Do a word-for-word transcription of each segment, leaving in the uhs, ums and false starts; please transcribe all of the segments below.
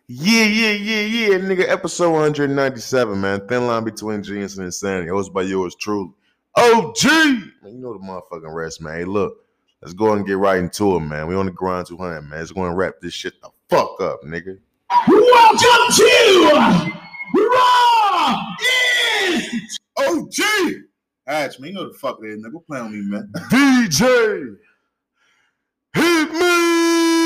Yeah, yeah, yeah, yeah, nigga. Episode one ninety-seven, man. Thin line between genius and insanity. Hosted by yours truly. O G! Man, you know the motherfucking rest, man. Hey, look. Let's go and get right into it, man. We on the grind two hundred, man. Let's go and wrap this shit the fuck up, nigga. Welcome to Raw is O G! Alright, man. You know the fuck it is, nigga. Go play on me, man. D J! Hit me!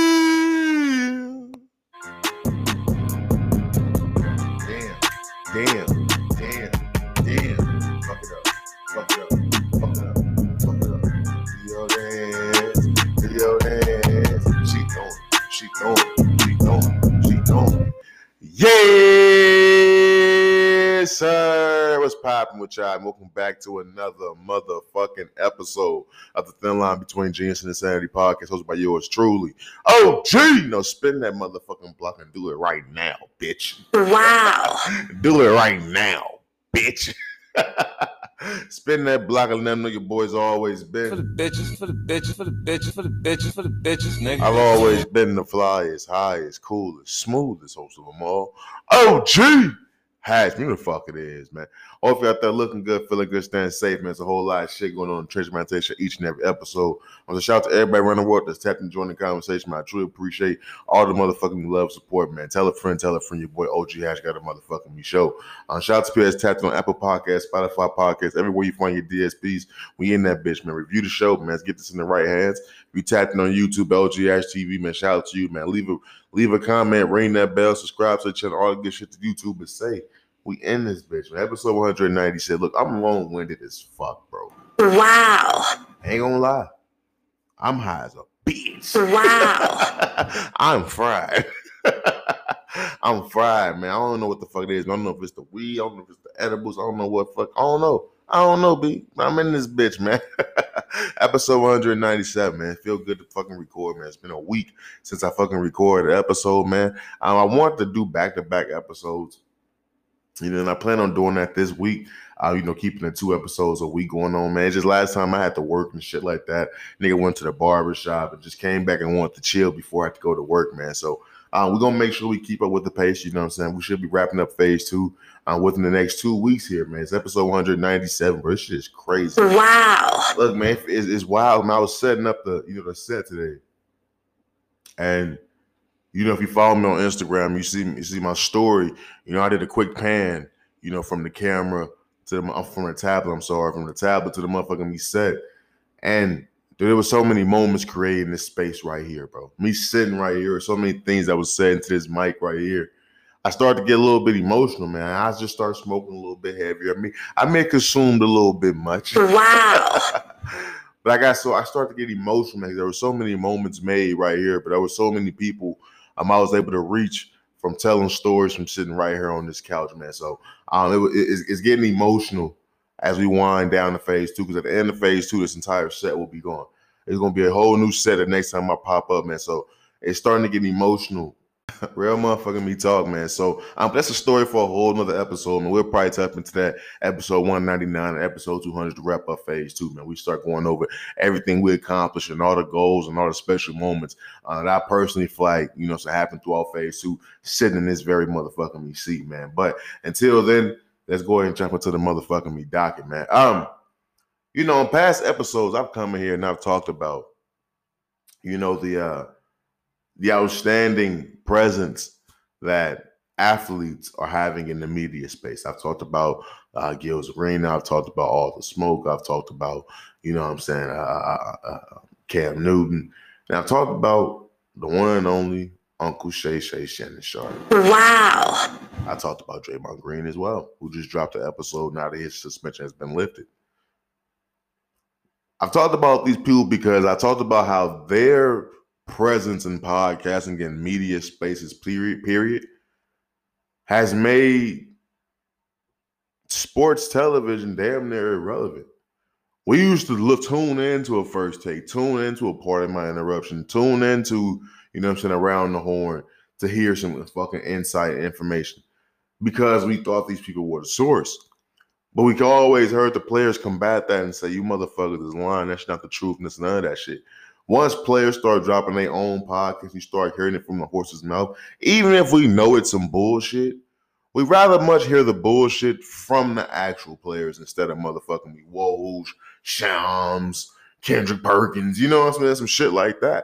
Damn, damn, damn. Fuck it up, fuck it up, fuck it up, fuck it up. Video dance, video dance. She throwing, she throwing, she throwing, she throwing. Yes, sir. What's poppin' with y'all? Welcome back to another motherfucking episode of the Thin Line Between Genius and Insanity podcast, hosted by yours truly. O G! No, spin that motherfucking block and do it right now, bitch. Wow. Do it right now, bitch. Spin that block and let them know your boys always been. For the bitches, for the bitches, for the bitches, for the bitches, for the bitches, nigga. I've always been the flyest, highest, coolest, smoothest host of them all. O G! Hash, me the fuck it is, man. Hope you out there looking good, feeling good, staying safe, man. There's a whole lot of shit going on in Trench Meditation each and every episode. I want to shout out to everybody around the world that's tapped and joined the conversation, man. I truly appreciate all the motherfucking love, support, man. Tell a friend, tell a friend, your boy O G Hash got a motherfucking me show. Um, shout out to people that's tapped on Apple Podcasts, Spotify Podcasts, everywhere you find your D S Ps. We in that bitch, man. Review the show, man. Let's get this in the right hands. If you tapped in on YouTube, O G Hash T V, man, shout out to you, man. Leave a leave a comment, ring that bell, subscribe to the channel, all the good shit to YouTube, and say we in this bitch, man. Episode one ninety said, look, I'm long-winded as fuck, bro. Wow. Ain't gonna lie. I'm high as a bitch. Wow. I'm fried. I'm fried, man. I don't know what the fuck it is. I don't know if it's the weed. I don't know if it's the edibles. I don't know what fuck. I don't know. I don't know, B. I'm in this bitch, man. Episode one ninety-seven, man. Feel good to fucking record, man. It's been a week since I fucking recorded an episode, man. Um, I want to do back-to-back episodes. You know, and I plan on doing that this week. Uh, you know, keeping the two episodes a week going on, man. Just last time I had to work and shit like that. Nigga went to the barber shop and just came back and wanted to chill before I had to go to work, man. So uh, we're going to make sure we keep up with the pace. You know what I'm saying? We should be wrapping up phase two uh, within the next two weeks here, man. It's episode one ninety-seven, bro. This shit is crazy. Wow. Look, man, it's, it's wild. Man, I was setting up the, you know, the set today. And you know, if you follow me on Instagram, you see you see my story. You know, I did a quick pan, you know, from the camera to the from the tablet. I'm sorry, from the tablet to the motherfucking me set, and there was so many moments created in this space right here, bro. Me sitting right here, so many things that was said into this mic right here. I started to get a little bit emotional, man. I just started smoking a little bit heavier. I mean, I may have consumed a little bit much. Wow. But I got so I started to get emotional, man. There were so many moments made right here, but there were so many people Um, I was able to reach from telling stories from sitting right here on this couch, man. So um, it, it, it's getting emotional as we wind down to phase two, because at the end of phase two, this entire set will be gone. It's going to be a whole new set the next time I pop up, man. So it's starting to get emotional. Real motherfucking me talk, man. So um, that's a story for a whole nother episode, man. We'll probably tap into that episode one ninety-nine and episode two hundred to wrap up phase two, man. We start going over everything we accomplished and all the goals and all the special moments uh, that I personally feel like, you know, so happened throughout phase two, sitting in this very motherfucking me seat, man. But until then, let's go ahead and jump into the motherfucking me docket, man. Um, you know, in past episodes, I've come in here and I've talked about, you know, the uh the outstanding presence that athletes are having in the media space. I've talked about uh, Gil's Arena. I've talked about All the Smoke. I've talked about, you know what I'm saying, uh, uh, uh, Cam Newton. And I've talked about the one and only Uncle Shay Shay Shannon Sharp. Wow. I talked about Draymond Green as well, who just dropped an episode now that his suspension has been lifted. I've talked about these people because I talked about how their presence in podcasting and media spaces, period, period, has made sports television damn near irrelevant. We used to look, tune into a first take, tune into a part of my interruption, tune into, you know what I'm saying, around the horn to hear some fucking insight and information because we thought these people were the source. But we always heard the players combat that and say, you motherfuckers is lying. That's not the truth and it's none of that shit. Once players start dropping their own podcast, you start hearing it from the horse's mouth. Even if we know it's some bullshit, we rather much hear the bullshit from the actual players instead of motherfucking me Woj, Shams, Kendrick Perkins. You know what I'm saying? Some shit like that.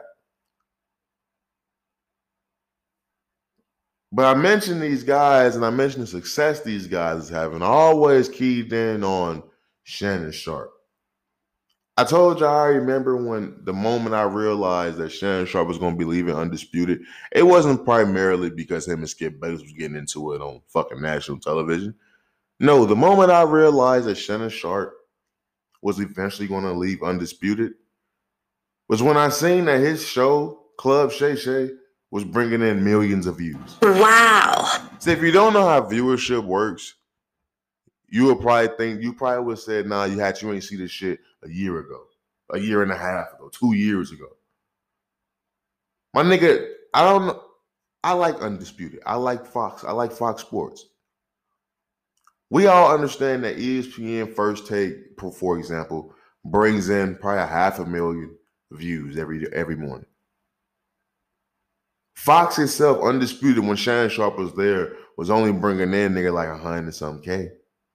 But I mentioned these guys and I mentioned the success these guys is having. I always keyed in on Shannon Sharpe. I told you I remember when the moment I realized that Shannon Sharpe was going to be leaving Undisputed, it wasn't primarily because him and Skip Bayless was getting into it on fucking national television. No, the moment I realized that Shannon Sharpe was eventually going to leave Undisputed was when I seen that his show, Club Shay Shay, was bringing in millions of views. Wow. So if you don't know how viewership works, you would probably think, you probably would have said, nah, you had you ain't see this shit a year ago, a year and a half ago, two years ago. My nigga, I don't know. I like Undisputed. I like Fox. I like Fox Sports. We all understand that E S P N First Take, for example, brings in probably a half a million views every every morning. Fox itself, Undisputed, when Shannon Sharpe was there, was only bringing in nigga like a hundred something K.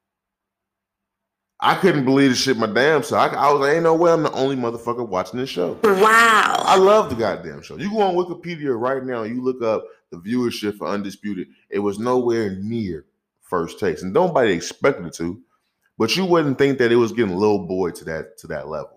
I couldn't believe the shit my damn self. I, I was like, ain't no way I'm the only motherfucker watching this show. Wow. I love the goddamn show. You go on Wikipedia right now and you look up the viewership for Undisputed. It was nowhere near First Takes. And nobody expected it to, but you wouldn't think that it was getting little boy to that to that level.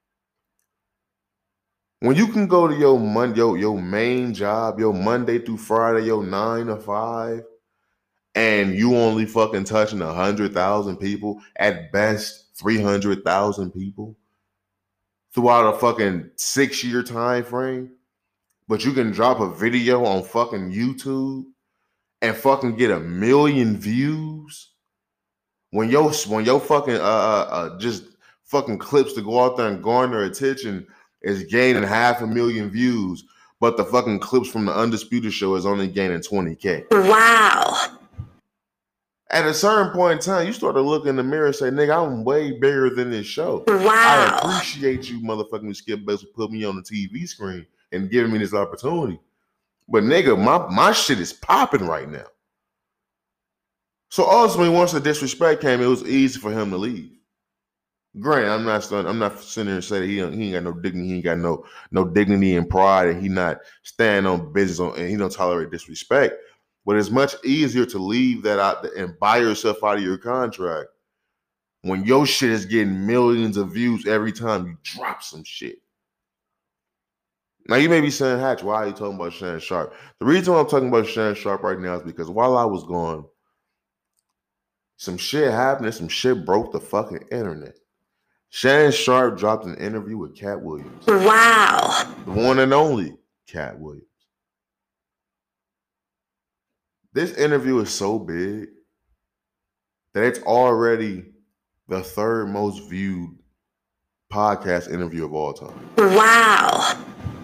When you can go to your Monday, your, your main job, your Monday through Friday, your nine to five, and you only fucking touching a hundred thousand people, at best three hundred thousand people throughout a fucking six year time frame, but you can drop a video on fucking YouTube and fucking get a million views when your when your fucking uh, uh, uh just fucking clips to go out there and garner attention is gaining half a million views, but the fucking clips from the Undisputed show is only gaining twenty K. Wow. At a certain point in time, you start to look in the mirror and say, nigga, I'm way bigger than this show. Wow. I appreciate you motherfucking Skip Bayless put me on the T V screen and giving me this opportunity. But nigga, my, my shit is popping right now. So ultimately, once the disrespect came, it was easy for him to leave. Granted, I'm not I'm not sitting there and saying he, he ain't got no dignity, he ain't got no no dignity and pride, and he not standing on business on, and he don't tolerate disrespect. But it's much easier to leave that out and buy yourself out of your contract when your shit is getting millions of views every time you drop some shit. Now you may be saying, Hatch, why are you talking about Shannon Sharpe? The reason why I'm talking about Shannon Sharpe right now is because while I was gone, some shit happened, some shit broke the fucking internet. Shannon Sharpe dropped an interview with Cat Williams. Wow. The one and only Cat Williams. This interview is so big that it's already the third most viewed podcast interview of all time. Wow.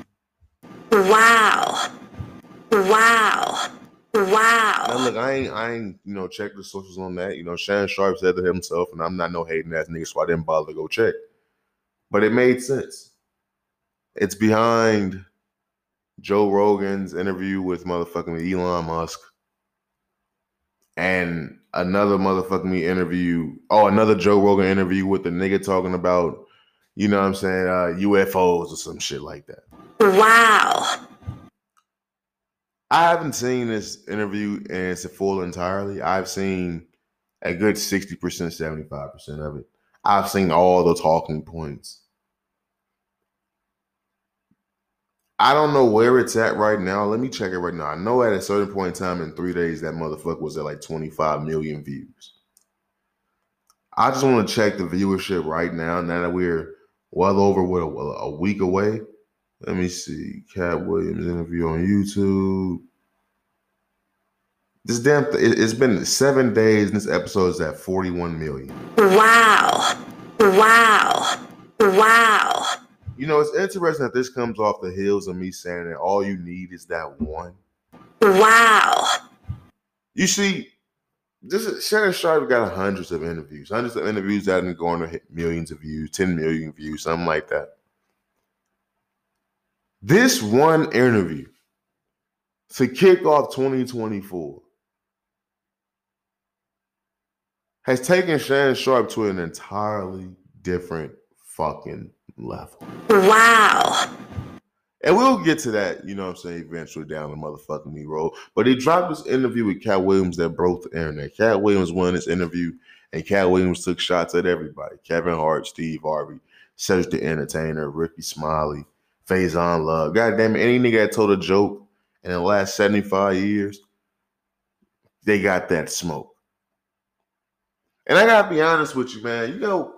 Wow. Wow. Wow. Now look, I ain't, I ain't, you know, check the socials on that. You know, Shannon Sharpe said to himself, and I'm not no hating ass nigga, so I didn't bother to go check. But it made sense. It's behind Joe Rogan's interview with motherfucking Elon Musk. And another motherfucking me interview, oh, another Joe Rogan interview with the nigga talking about, you know what I'm saying, uh, U F Os or some shit like that. Wow. I haven't seen this interview in its full entirely. I've seen a good sixty percent, seventy-five percent of it. I've seen all the talking points. I don't know where it's at right now. Let me check it right now. I know at a certain point in time in three days, that motherfucker was at like twenty-five million views. I just want to check the viewership right now, now that we're well over what, a, a week away. Let me see. Cat Williams interview on YouTube. This damn th- it's been seven days and this episode is at forty-one million. Wow. Wow. Wow. You know, it's interesting that this comes off the heels of me saying that all you need is that one. Wow. You see, this is, Shannon Sharpe got hundreds of interviews, hundreds of interviews that are going to hit millions of views, ten million views, something like that. This one interview to kick off twenty twenty-four has taken Shannon Sharpe to an entirely different fucking level. Wow. And we'll get to that, you know what I'm saying, eventually down the motherfucking me roll. But he dropped this interview with Cat Williams that broke the internet. Cat Williams won this interview, and Cat Williams took shots at everybody. Kevin Hart, Steve Harvey, Cedric the Entertainer, Ricky Smiley, Faison Love. God damn it, any nigga that told a joke in the last seventy-five years, they got that smoke. And I gotta be honest with you, man. You know,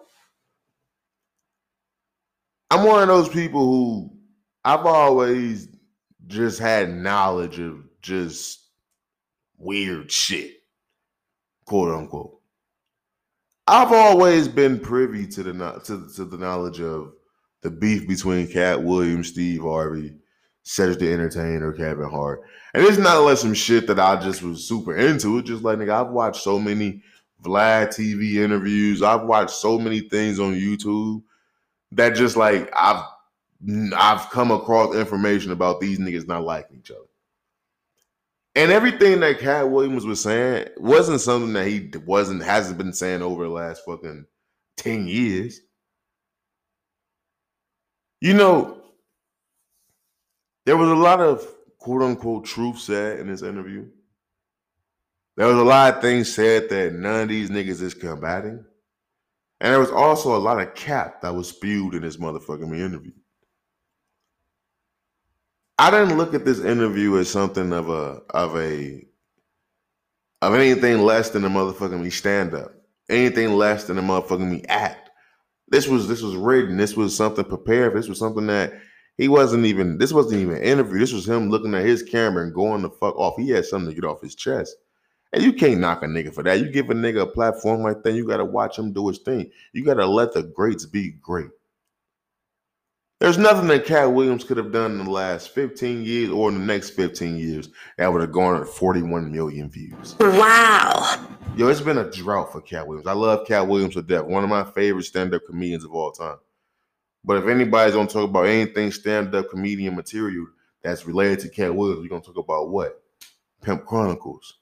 I'm one of those people who I've always just had knowledge of just weird shit, quote unquote. I've always been privy to the to, to the knowledge of the beef between Cat Williams, Steve Harvey, Cedric the Entertainer, Kevin Hart. And it's not like some shit that I just was super into. It's just like, nigga, I've watched so many Vlad T V interviews. I've watched so many things on YouTube that just like I've I've come across information about these niggas not liking each other. And everything that Cat Williams was saying wasn't something that he wasn't hasn't been saying over the last fucking ten years. You know, there was a lot of quote unquote truth said in this interview. There was a lot of things said that none of these niggas is combating. And there was also a lot of cap that was spewed in this motherfucking interview. I didn't look at this interview as something of a of a of anything less than a motherfucking me stand up, anything less than a motherfucking me act. This was this was written. This was something prepared. This was something that he wasn't even. This wasn't even an interview. This was him looking at his camera and going the fuck off. He had something to get off his chest, and you can't knock a nigga for that. You give a nigga a platform like that, you gotta watch him do his thing. You gotta let the greats be great. There's nothing that Cat Williams could have done in the last fifteen years or in the next fifteen years that would have garnered forty-one million views. Wow. Yo, it's been a drought for Cat Williams. I love Cat Williams to death. One of my favorite stand-up comedians of all time. But if anybody's gonna talk about anything stand-up comedian material that's related to Cat Williams, we're gonna talk about what? Pimp Chronicles.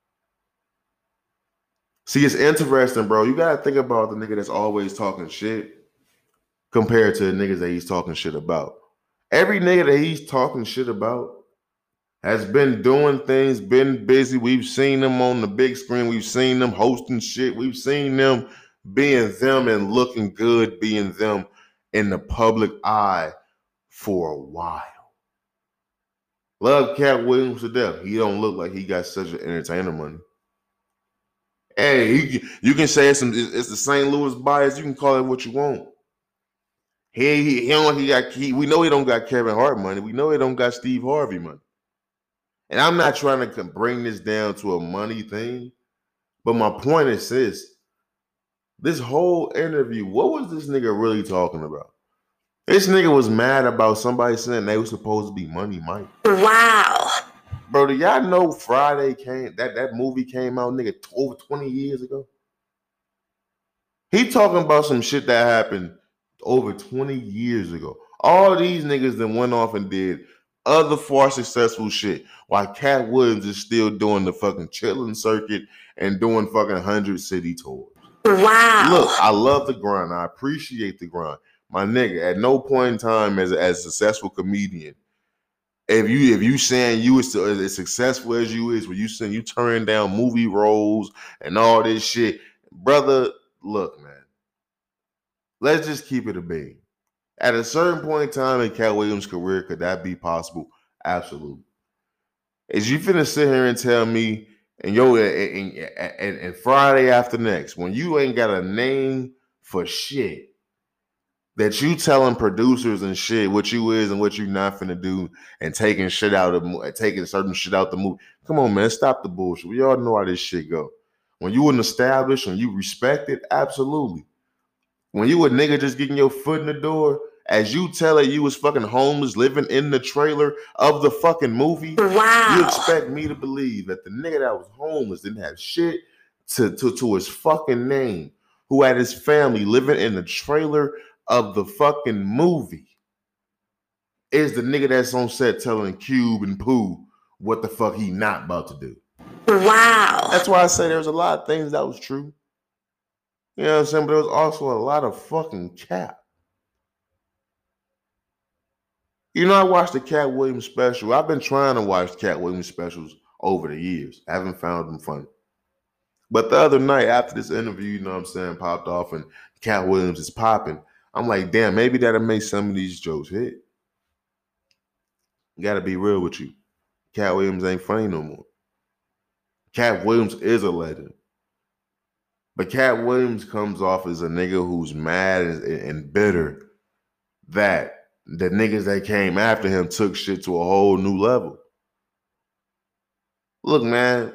See, it's interesting, bro. You gotta think about the nigga that's always talking shit compared to the niggas that he's talking shit about. Every nigga that he's talking shit about has been doing things, been busy. We've seen them on the big screen. We've seen them hosting shit. We've seen them being them and looking good, being them in the public eye for a while. Love Cat Williams to death. He don't look like he got such an entertainer money. Hey, he, you can say it's, some, it's the Saint Louis bias. You can call it what you want. He, he, he don't he got he, we know he don't got Kevin Hart money. We know he don't got Steve Harvey money. And I'm not trying to bring this down to a money thing, but my point is this. This whole interview, what was this nigga really talking about? This nigga was mad about somebody saying they were supposed to be Money Mike. Wow. Bro, do y'all know Friday came, that, that movie came out, nigga, over twenty years ago? He talking about some shit that happened over twenty years ago. All these niggas that went off and did other far successful shit while Cat Williams is still doing the fucking chilling circuit and doing fucking one hundred city tours. Wow. Look, I love the grind. I appreciate the grind. My nigga, at no point in time as a, as a successful comedian, if you if you saying you is as successful as you is, when you saying you turn down movie roles and all this shit, brother, look, man. Let's just keep it a bean. At a certain point in time in Cat Williams' career, could that be possible? Absolutely. Is you finna sit here and tell me, and yo, and, and, and Friday after next, when you ain't got a name for shit, that you telling producers and shit what you is and what you not finna do, and taking shit out of taking certain shit out the movie? Come on, man, stop the bullshit. We all know how this shit go. When you an established and you respect it, absolutely. When you a nigga just getting your foot in the door, as you tell it you was fucking homeless living in the trailer of the fucking movie, wow. You expect me to believe that the nigga that was homeless didn't have shit to, to, to his fucking name, who had his family living in the trailer of the fucking movie, is the nigga that's on set telling Cube and Pooh what the fuck he not about to do. Wow. That's why I say there's a lot of things that was true. You know what I'm saying? But there was also a lot of fucking cap. You know, I watched the Cat Williams special. I've been trying to watch Cat Williams specials over the years. I haven't found them funny. But the other night, after this interview, you know what I'm saying, popped off and Cat Williams is popping, I'm like, damn, maybe that'll make some of these jokes hit. Gotta be real with you. Cat Williams ain't funny no more. Cat Williams is a legend. But Cat Williams comes off as a nigga who's mad and, and bitter that the niggas that came after him took shit to a whole new level. Look, man,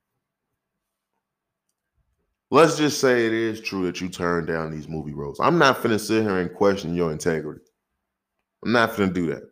let's just say it is true that you turned down these movie roles. I'm not finna sit here and question your integrity. I'm not finna do that.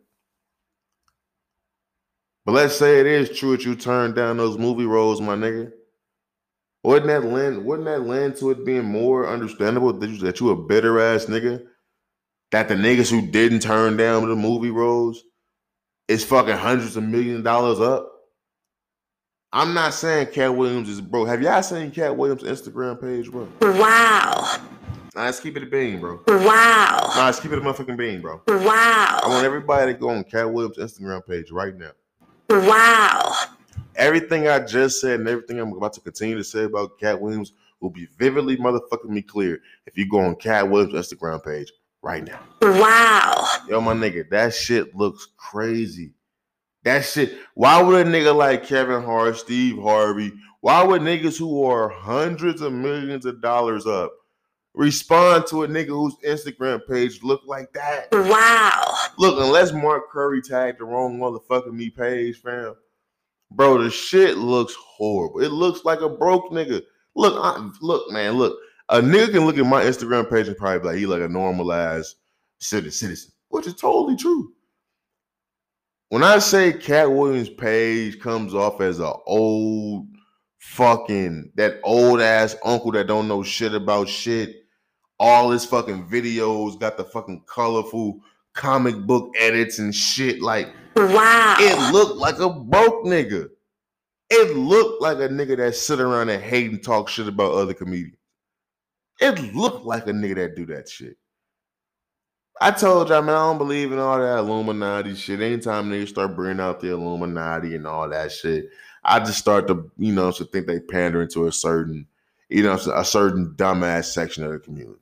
But let's say it is true that you turned down those movie roles, my nigga. Wouldn't that lend, wouldn't that lend to it being more understandable that you, that you a bitter ass nigga? That the niggas who didn't turn down the movie roles is fucking hundreds of million dollars up? I'm not saying Cat Williams is broke. Have y'all seen Cat Williams' Instagram page, bro? Wow. Nah, let's keep it a bean, bro. Wow. Nah, let's keep it a motherfucking bean, bro. Wow. I want everybody to go on Cat Williams' Instagram page right now. Wow. Everything I just said and everything I'm about to continue to say about Cat Williams will be vividly motherfucking me clear if you go on Cat Williams' Instagram page right now. Wow. Yo, my nigga, that shit looks crazy. That shit, why would a nigga like Kevin Hart, Steve Harvey, why would niggas who are hundreds of millions of dollars up respond to a nigga whose Instagram page look like that? Wow. Look, unless Mark Curry tagged the wrong motherfucking me page, fam, bro, the shit looks horrible. It looks like a broke nigga. Look, I, look, man, look. A nigga can look at my Instagram page and probably be like, he like a normalized citizen, which is totally true. When I say Cat Williams' page comes off as an old fucking, that old ass uncle that don't know shit about shit, all his fucking videos got the fucking colorful comic book edits and shit, like, wow. It looked like a broke nigga. It looked like a nigga that sit around and hate and talk shit about other comedians. It looked like a nigga that do that shit. I told y'all, man, I don't believe in all that Illuminati shit. Anytime niggas start bringing out the Illuminati and all that shit, I just start to, you know, to think they pandering to a certain, you know, a certain dumbass section of the community.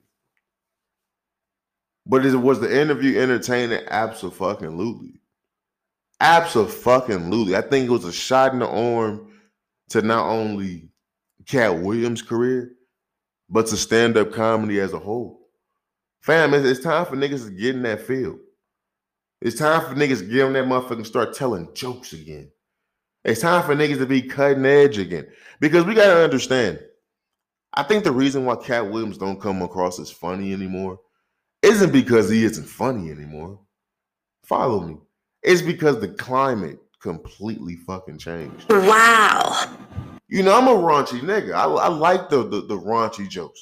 But it was the interview entertaining? Absolutely. Absolutely. I think it was a shot in the arm to not only Cat Williams' career, but to stand-up comedy as a whole. Fam, it's, it's time for niggas to get in that field. It's time for niggas to get on that motherfucker and start telling jokes again. It's time for niggas to be cutting edge again. Because we got to understand, I think the reason why Cat Williams don't come across as funny anymore isn't because he isn't funny anymore. Follow me. It's because the climate completely fucking changed. Wow. You know, I'm a raunchy nigga. I, I like the, the the raunchy jokes.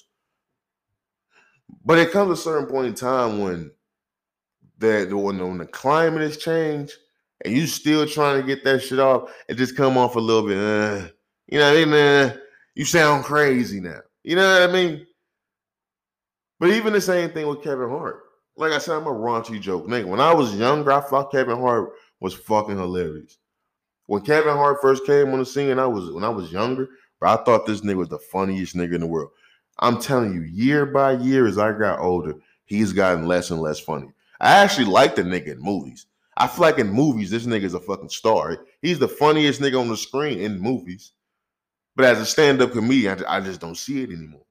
But it comes a certain point in time when the, when, the, when the climate has changed and you still trying to get that shit off, it just come off a little bit, uh, you know what I mean? Uh, you sound crazy now. You know what I mean? But even the same thing with Kevin Hart. Like I said, I'm a raunchy joke nigga. When I was younger, I thought Kevin Hart was fucking hilarious. When Kevin Hart first came on the scene, I was when I was younger, bro, I thought this nigga was the funniest nigga in the world. I'm telling you, year by year, as I got older, he's gotten less and less funny. I actually like the nigga in movies. I feel like in movies, this nigga's a fucking star. He's the funniest nigga on the screen in movies. But as a stand-up comedian, I just don't see it anymore.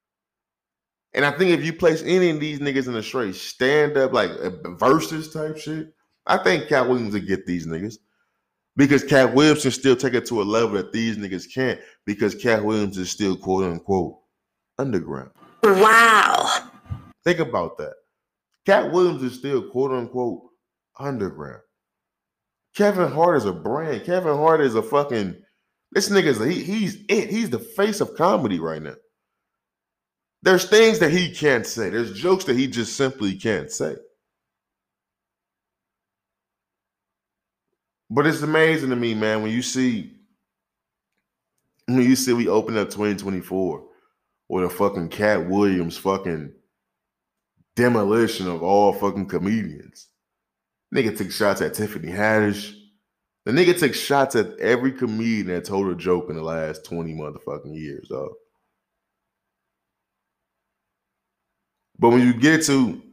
And I think if you place any of these niggas in a straight stand-up, like versus type shit, I think Cat Williams will get these niggas. Because Cat Williams can still take it to a level that these niggas can't, because Cat Williams is still quote-unquote underground. Wow. Think about that. Cat Williams is still quote-unquote underground. Kevin Hart is a brand. Kevin Hart is a fucking, this nigga's, a, he, he's it. He's the face of comedy right now. There's things that he can't say. There's jokes that he just simply can't say. But it's amazing to me, man, when you see when you see we open up twenty twenty-four with a fucking Cat Williams fucking demolition of all fucking comedians. Nigga took shots at Tiffany Haddish. The nigga took shots at every comedian that told a joke in the last twenty motherfucking years, though. But when you get to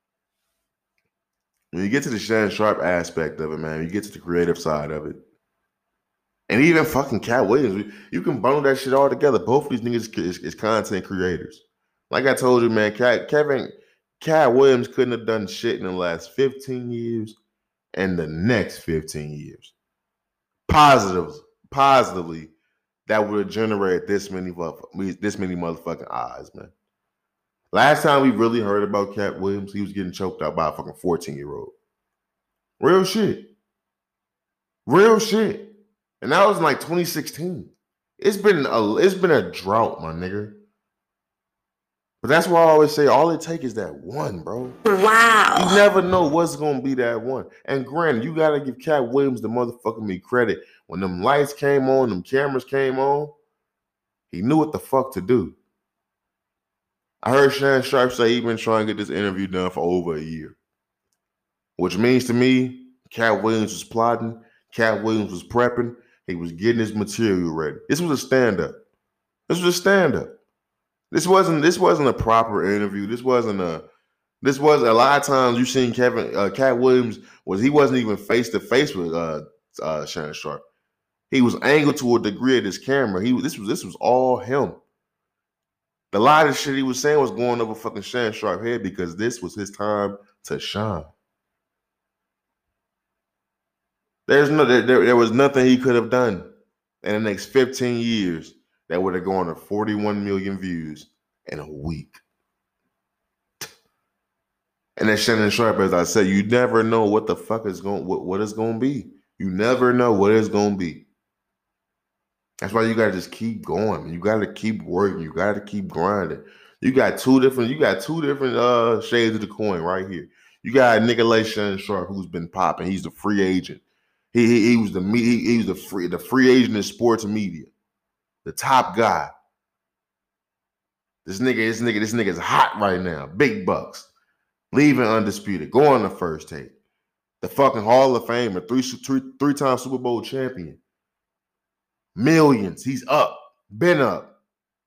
when you get to the Shannon Sharpe aspect of it, man, you get to the creative side of it. And even fucking Cat Williams, you can bundle that shit all together. Both of these niggas is, is content creators. Like I told you, man, Cat, Kevin, Cat Williams couldn't have done shit in the last fifteen years and the next fifteen years. Positives, positively, that would have generated this many, this many motherfucking eyes, man. Last time we really heard about Cat Williams, he was getting choked out by a fucking fourteen-year-old. Real shit. Real shit. And that was in like twenty sixteen. It's been a it's been a drought, my nigga. But that's why I always say all it takes is that one, bro. Wow. You never know what's gonna be that one. And granted, you gotta give Cat Williams the motherfucking me credit. When them lights came on, them cameras came on, he knew what the fuck to do. I heard Shannon Sharpe say he been trying to get this interview done for over a year. Which means to me, Cat Williams was plotting, Cat Williams was prepping, he was getting his material ready. This was a stand-up. This was a stand-up. This wasn't this wasn't a proper interview. This wasn't a this was a lot of times you seen Kevin uh, Cat Williams was he wasn't even face to face with uh, uh, Shannon Sharpe. He was angled to a degree of this camera. He this was this was all him. The lot of shit he was saying was going over fucking Shannon Sharpe head because this was his time to shine. There's no there, there was nothing he could have done in the next fifteen years that would have gone to forty-one million views in a week. And then Shannon Sharpe, as I said, you never know what the fuck is going what, what it's gonna be. You never know what it's gonna be. That's why you gotta just keep going. You gotta keep working. You gotta keep grinding. You got two different, you got two different uh shades of the coin right here. You got a nigga like Shannon Sharpe who's been popping. He's the free agent. He, he, he was the he, he was the free the free agent in sports and media. The top guy. This nigga, this nigga, this nigga's hot right now. Big bucks. Leaving undisputed. Going to first take. The fucking Hall of Famer. Three, three, three-time Super Bowl champion. Millions. He's up. Been up.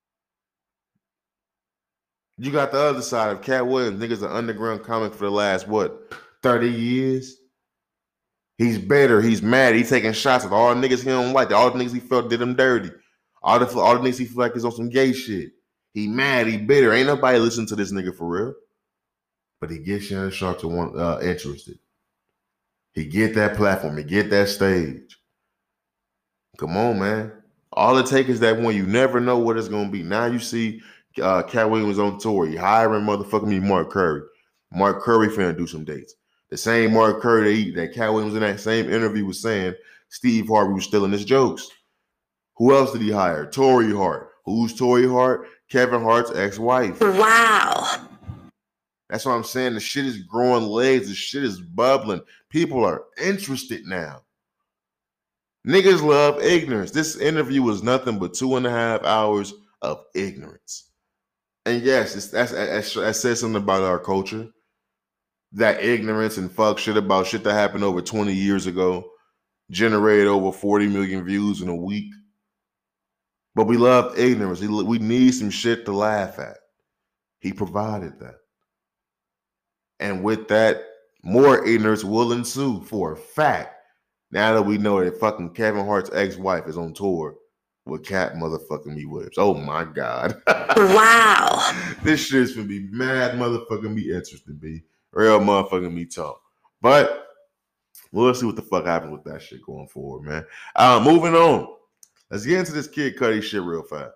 You got the other side of Cat Williams. Nigga's an underground comic for the last, what, thirty years? He's better. He's mad. He's taking shots at all the niggas he don't like. All the niggas he felt did him dirty. All the, all the niggas he feel like is on some gay shit. He mad. He bitter. Ain't nobody listen to this nigga for real. But he gets Shannon Sharpe to want uh, interested. He get that platform. He get that stage. Come on, man. All it takes is that one. You never know what it's going to be. Now you see uh, Cat Williams on tour. He hiring motherfucking me Mark Curry. Mark Curry finna do some dates. The same Mark Curry that, that Cat Williams in that same interview was saying Steve Harvey was stealing his jokes. Who else did he hire? Torrey Hart. Who's Torrey Hart? Kevin Hart's ex-wife. Wow. That's what I'm saying. The shit is growing legs. The shit is bubbling. People are interested now. Niggas love ignorance. This interview was nothing but two and a half hours of ignorance. And yes, it's, that's, that's, that says something about our culture. That ignorance and fuck shit about shit that happened over twenty years ago generated over forty million views in a week. But we love ignorance. We need some shit to laugh at. He provided that. And with that, more ignorance will ensue for a fact. Now that we know that fucking Kevin Hart's ex-wife is on tour with Cat motherfucking me Williams. Oh my God. Wow. This shit's gonna be mad motherfucking me interesting, B. Real motherfucking me talk. But we'll see what the fuck happens with that shit going forward, man. Uh, moving on. Let's get into this Kid Cudi shit real fast.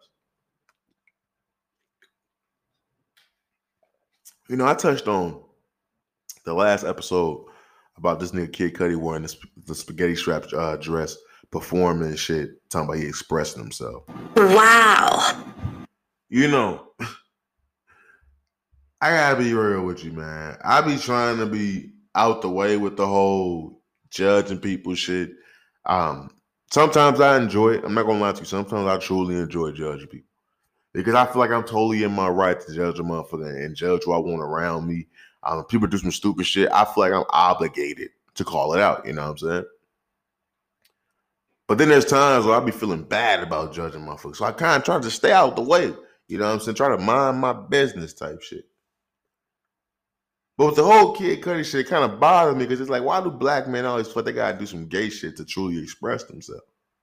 You know, I touched on the last episode about this nigga Kid Cudi wearing the, the spaghetti strap uh, dress, performing and shit, talking about he expressing himself. Wow. You know, I gotta be real with you, man. I be trying to be out the way with the whole judging people shit. Um, sometimes I enjoy it. I'm not gonna lie to you. Sometimes I truly enjoy judging people because I feel like I'm totally in my right to judge a motherfucker and judge who I want around me. Um, people do some stupid shit. I feel like I'm obligated to call it out. You know what I'm saying? But then there's times where I be feeling bad about judging motherfuckers, so I kind of try to stay out the way. You know what I'm saying? Try to mind my business type shit. But with the whole Kid Cudi shit, it kind of bothered me because it's like, why do black men always feel like they gotta do some gay shit to truly express themselves?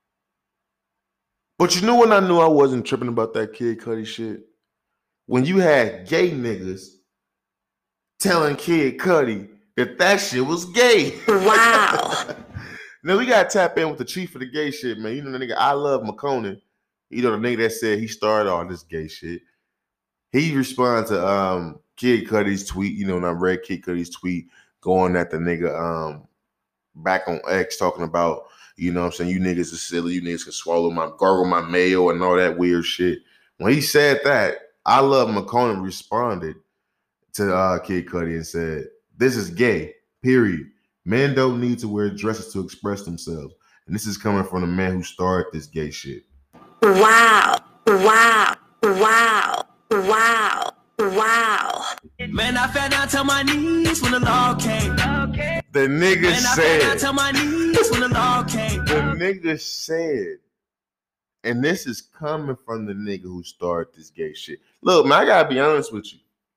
But you know when I knew I wasn't tripping about that Kid Cudi shit? When you had gay niggas telling Kid Cudi that that shit was gay. Wow. Now we gotta tap in with the chief of the gay shit, man. You know the nigga I Love McConan. You know the nigga that said he started all this gay shit. He responded to um Kid Cudi's tweet, you know, and I read Kid Cudi's tweet going at the nigga um back on X talking about, you know what I'm saying, you niggas are silly, you niggas can swallow my gargle my mayo and all that weird shit. When he said that, I Love McConan responded to uh Kid Cudi and said, "This is gay, period. Men don't need to wear dresses to express themselves. And this is coming from the man who started this gay shit." Wow. Wow. Wow. Wow. Wow. Man, I fell down to my knees when the law came. The nigga Man, I fell down said, to my knees when the law came. the nigga said, and this is coming from the nigga who started this gay shit. Look, man, I gotta be honest with you.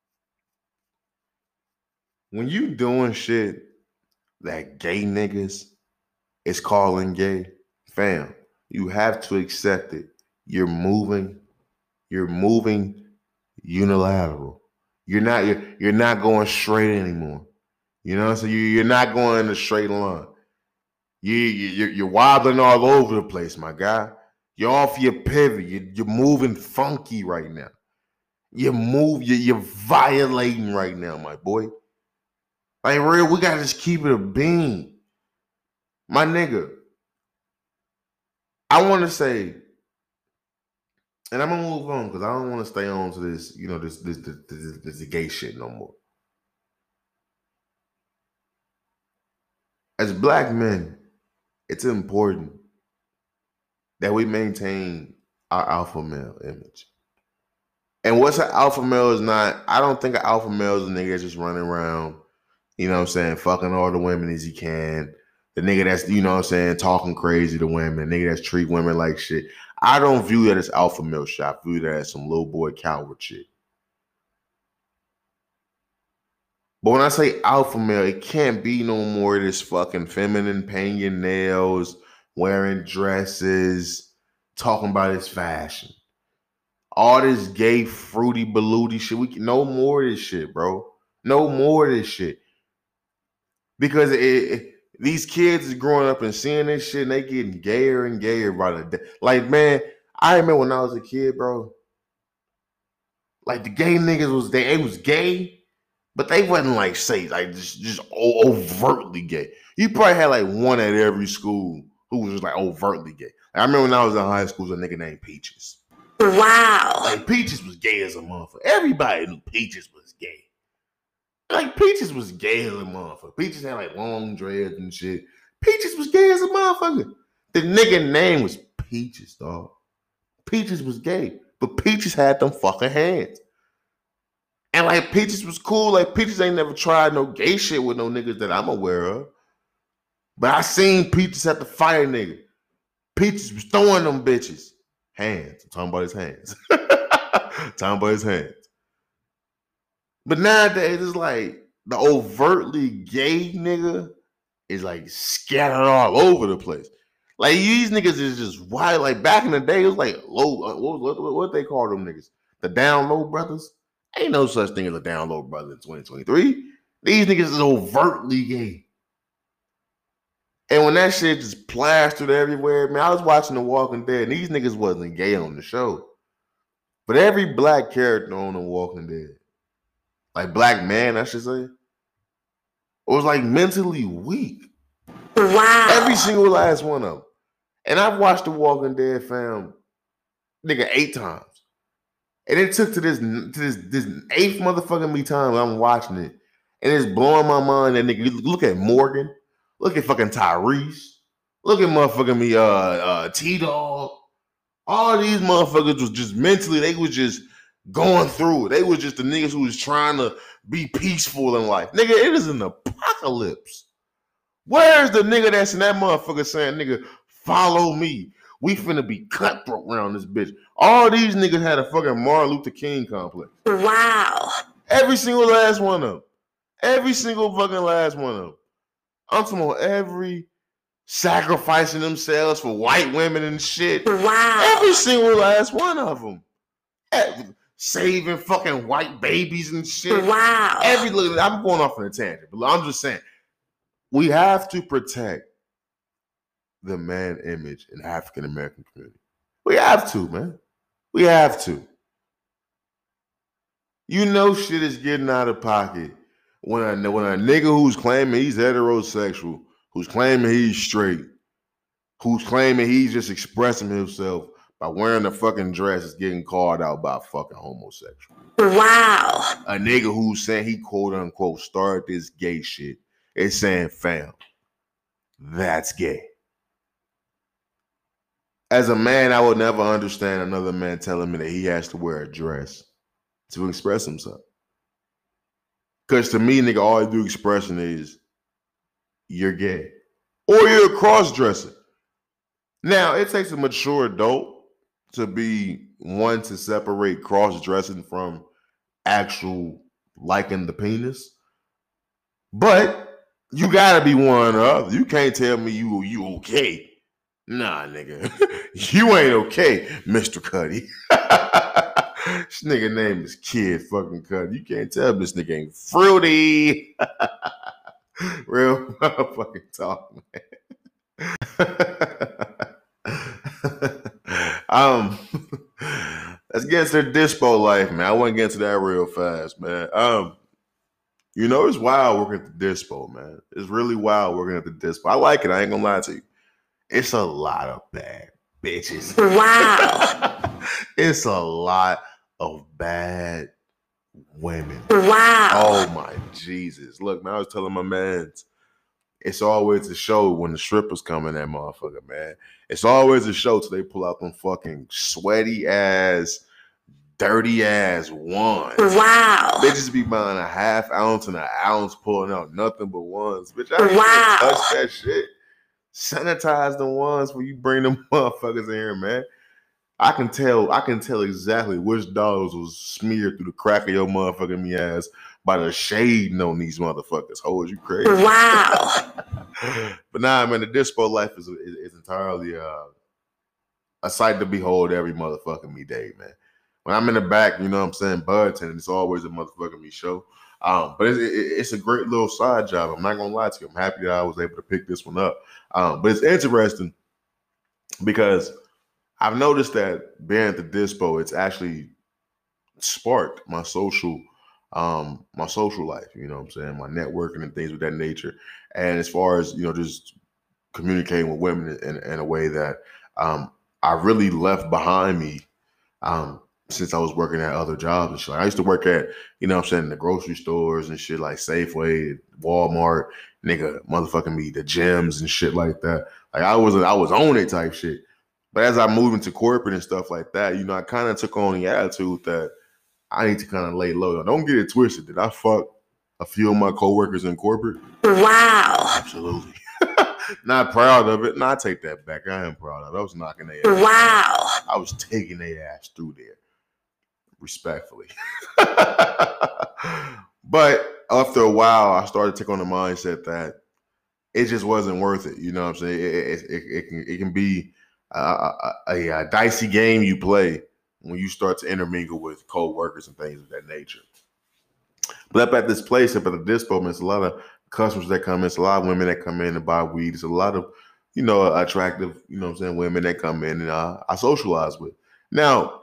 When you doing shit that gay niggas is calling gay, fam, you have to accept it. You're moving, you're moving unilateral. You're not you're, you're not going straight anymore. You know, so you, you're not going in a straight line. You, you you're, you're wobbling all over the place, my guy. You're off your pivot. You're, you're moving funky right now. You move. You're, you're violating right now, my boy. Like real, we gotta just keep it a bean, my nigga. I want to say. And I'm gonna move on because I don't want to stay on to this, you know, this this this, this this gay shit no more. As black men, it's important that we maintain our alpha male image. And what's an alpha male is not, I don't think an alpha male is a nigga that's just running around, you know what I'm saying, fucking all the women as he can. The nigga that's, you know what I'm saying, talking crazy to women, the nigga that's treat women like shit. I don't view that as alpha male shit. I view that as some little boy coward shit. But when I say alpha male, it can't be no more of this fucking feminine painting your nails, wearing dresses, talking about his fashion. All this gay, fruity, balooty shit. We can no more of this shit, bro. No more of this shit. Because it, it these kids is growing up and seeing this shit and they getting gayer and gayer by the day. Like, man, I remember when I was a kid, bro. Like, the gay niggas was, they, it was gay, but they wasn't like, say, like, just, just overtly gay. You probably had like one at every school who was just like overtly gay. Like, I remember when I was in high school, there was a nigga named Peaches. Wow. Like, Peaches was gay as a motherfucker. Everybody knew Peaches was gay. Like, Peaches was gay as a motherfucker. Peaches had like long dreads and shit. Peaches was gay as a motherfucker. The nigga name was Peaches, dog. Peaches was gay, but Peaches had them fucking hands. And like, Peaches was cool. Like, Peaches ain't never tried no gay shit with no niggas that I'm aware of. But I seen Peaches at the fire nigga. Peaches was throwing them bitches. Hands. I'm talking about his hands. talking about his hands. But nowadays, it's like the overtly gay nigga is like scattered all over the place. Like, these niggas is just wild. Like, back in the day, it was like low, what, what, what, what they call them niggas? The down low brothers? Ain't no such thing as a down low brother in twenty twenty-three. These niggas is overtly gay. And when that shit just plastered everywhere, man, I was watching The Walking Dead, and these niggas wasn't gay on the show. But every black character on The Walking Dead, like black man, I should say, was like mentally weak. Wow. Every single last one of them. And I've watched The Walking Dead, fam, nigga, eight times. And it took to this to this, this eighth motherfucking me time I'm watching it. And it's blowing my mind that nigga. Look at Morgan. Look at fucking Tyrese. Look at motherfucking me, uh, uh, T-Dog. All these motherfuckers was just mentally, they was just going through it. They was just the niggas who was trying to be peaceful in life. Nigga, it is an apocalypse. Where's the nigga that's in that motherfucker saying, nigga, follow me? We finna be cutthroat around this bitch. All these niggas had a fucking Martin Luther King complex. Wow. Every single last one of them. Every single fucking last one of them. I'm talking about every sacrificing themselves for white women and shit. Wow. Every single last one of them. Every, saving fucking white babies and shit. Wow. Every little, I'm going off on a tangent, but I'm just saying, we have to protect the man image in the African American community. We have to, man. We have to. You know shit is getting out of pocket when a, when a nigga who's claiming he's heterosexual, who's claiming he's straight, who's claiming he's just expressing himself by wearing a fucking dress is getting called out by a fucking homosexual. Wow. A nigga who's saying he quote unquote started this gay shit is saying, fam, that's gay. As a man, I would never understand another man telling me that he has to wear a dress to express himself. Because to me, nigga, all you do expression is you're gay. Or you're a cross-dresser. Now, it takes a mature adult to be one to separate cross-dressing from actual liking the penis. But you gotta be one or the other. You can't tell me you you okay. Nah, nigga. You ain't okay, Mister Cuddy. This nigga name is Kid fucking Cuddy. You can't tell this nigga ain't fruity. Real motherfucking talk, man. um, let's get into the dispo life, man. I want to get into that real fast, man. Um, you know, it's wild working at the dispo, man. It's really wild working at the dispo. I like it. I ain't gonna lie to you. It's a lot of bad bitches. Wow. It's a lot of bad women. Wow. Oh my Jesus. Look, man, I was telling my mans, it's always a show when the strippers come in that motherfucker, man. It's always a show till they pull out them fucking sweaty ass, dirty ass ones. Wow. Bitches be buying a half ounce and an ounce, pulling out nothing but ones. Bitch, I ain't Wow. gonna touch that shit. Sanitize the ones when you bring them motherfuckers in here, man. I can tell, I can tell exactly which dollars was smeared through the crack of your motherfucking me ass by the shading on these motherfuckers. Oh, is you crazy? Wow. But nah, man, the dispo life is, is, is entirely uh, a sight to behold every motherfucking me day, man. When I'm in the back, you know what I'm saying, bartending, it's always a motherfucking me show. Um, but it's, it, it's a great little side job. I'm not gonna lie to you. I'm happy that I was able to pick this one up. Um, but it's interesting because I've noticed that being at the dispo, it's actually sparked my social, um, my social life. You know what I'm saying, my networking and things of that nature. And as far as, you know, just communicating with women in, in a way that um, I really left behind me. Um, since I was working at other jobs and shit. Like I used to work at, you know what I'm saying, the grocery stores and shit like Safeway, Walmart, nigga, motherfucking me, the gyms and shit like that. Like I was I was on it type shit. But as I moved into corporate and stuff like that, you know, I kind of took on the attitude that I need to kind of lay low. Don't get it twisted. Did I fuck a few of my coworkers in corporate? Wow. Absolutely. Not proud of it. No, I take that back. I am proud of it. I was knocking their ass. Wow. I was taking their ass through there. Respectfully. But after a while, I started to take on the mindset that it just wasn't worth it. You know what I'm saying? It, it, it, it, can, it can be a, a, a, a dicey game you play when you start to intermingle with co-workers and things of that nature. But up at this place, up at the dispo, man, it's a lot of customers that come in. It's a lot of women that come in and buy weed. It's a lot of, you know, attractive, you know what I'm saying, women that come in and uh, I socialize with. Now,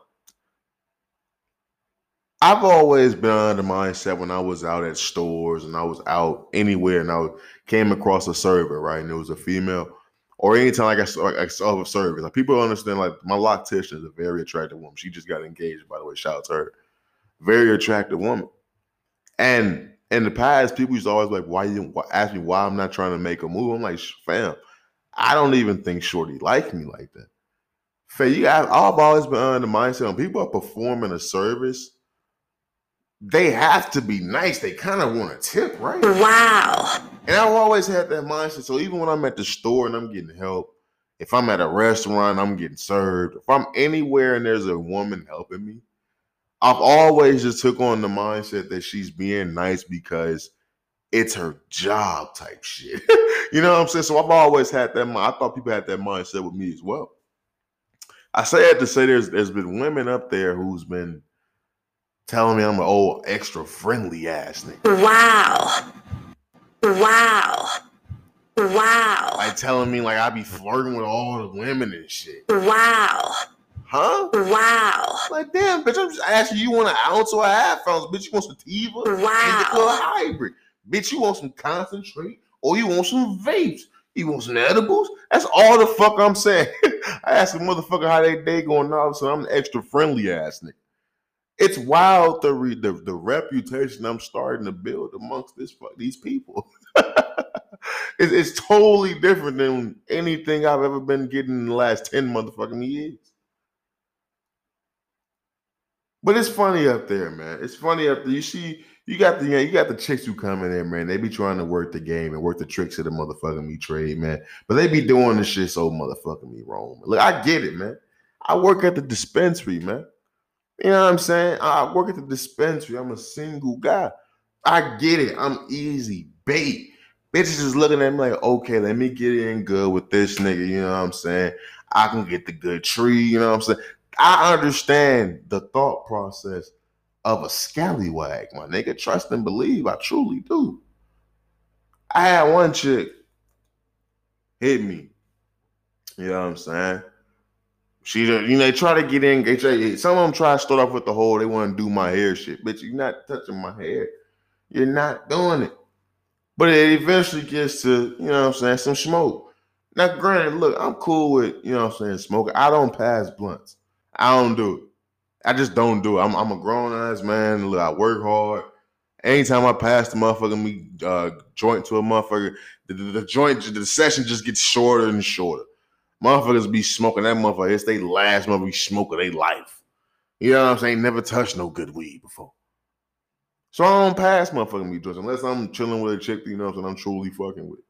I've always been under the mindset when I was out at stores and I was out anywhere and I came across a server, right? And it was a female, or anytime like I saw, I saw a server. Like people understand, like my loctician is a very attractive woman. She just got engaged, by the way. Shout out to her. Very attractive woman. And in the past, people used to always like, why you ask me why I'm not trying to make a move? I'm like, fam, I don't even think Shorty like me like that. Faye, you got, I've always been under the mindset when people are performing a service, they have to be nice. They kind of want a tip, right? Wow. And I've always had that mindset. So even when I'm at the store and I'm getting help, if I'm at a restaurant, I'm getting served. If I'm anywhere and there's a woman helping me, I've always just took on the mindset that she's being nice because it's her job type shit. You know what I'm saying? So I've always had that mind. I thought people had that mindset with me as well. I say that to say there's there's been women up there who's been telling me I'm an old extra friendly ass nigga. Wow. Wow. Wow. Like telling me like I be flirting with all the women and shit. Wow. Huh? Wow. Like, damn, bitch, I'm just asking you want an ounce or a half ounce. Bitch, you want some Tiva? Wow. Indica or hybrid? Bitch, you want some concentrate or you want some vapes? You want some edibles? That's all the fuck I'm saying. I asked a motherfucker how they day going on, so I'm an extra friendly ass nigga. It's wild the, re- the the reputation I'm starting to build amongst this these people. it's, it's totally different than anything I've ever been getting in the last ten motherfucking years. But it's funny up there, man. It's funny up there. You see, you got the you got the chicks who come in there, man. They be trying to work the game and work the tricks of the motherfucking me trade, man. But they be doing this shit so motherfucking me wrong. Look, I get it, man. I work at the dispensary, man. You know what I'm saying? I work at the dispensary. I'm a single guy. I get it. I'm easy bait. Bitches is looking at me like, okay, let me get in good with this nigga. You know what I'm saying? I can get the good tree. You know what I'm saying? I understand the thought process of a scallywag, my nigga. Trust and believe. I truly do. I had one chick hit me. You know what I'm saying? She, you know, they try to get in. They try, some of them try to start off with the whole, they want to do my hair shit. Bitch, you're not touching my hair. You're not doing it. But it eventually gets to, you know what I'm saying, some smoke. Now, granted, look, I'm cool with, you know what I'm saying, smoking. I don't pass blunts. I don't do it. I just don't do it. I'm, I'm a grown-ass man. Look, I work hard. Anytime I pass the motherfucking me uh, joint to a motherfucker, the, the, the joint, the session just gets shorter and shorter. Motherfuckers be smoking that motherfucker. It's they last motherfucker smoking their life. You know what I'm saying? Never touched no good weed before. So I don't pass motherfucking me joints unless I'm chilling with a chick, you know what I'm saying, I'm truly fucking with.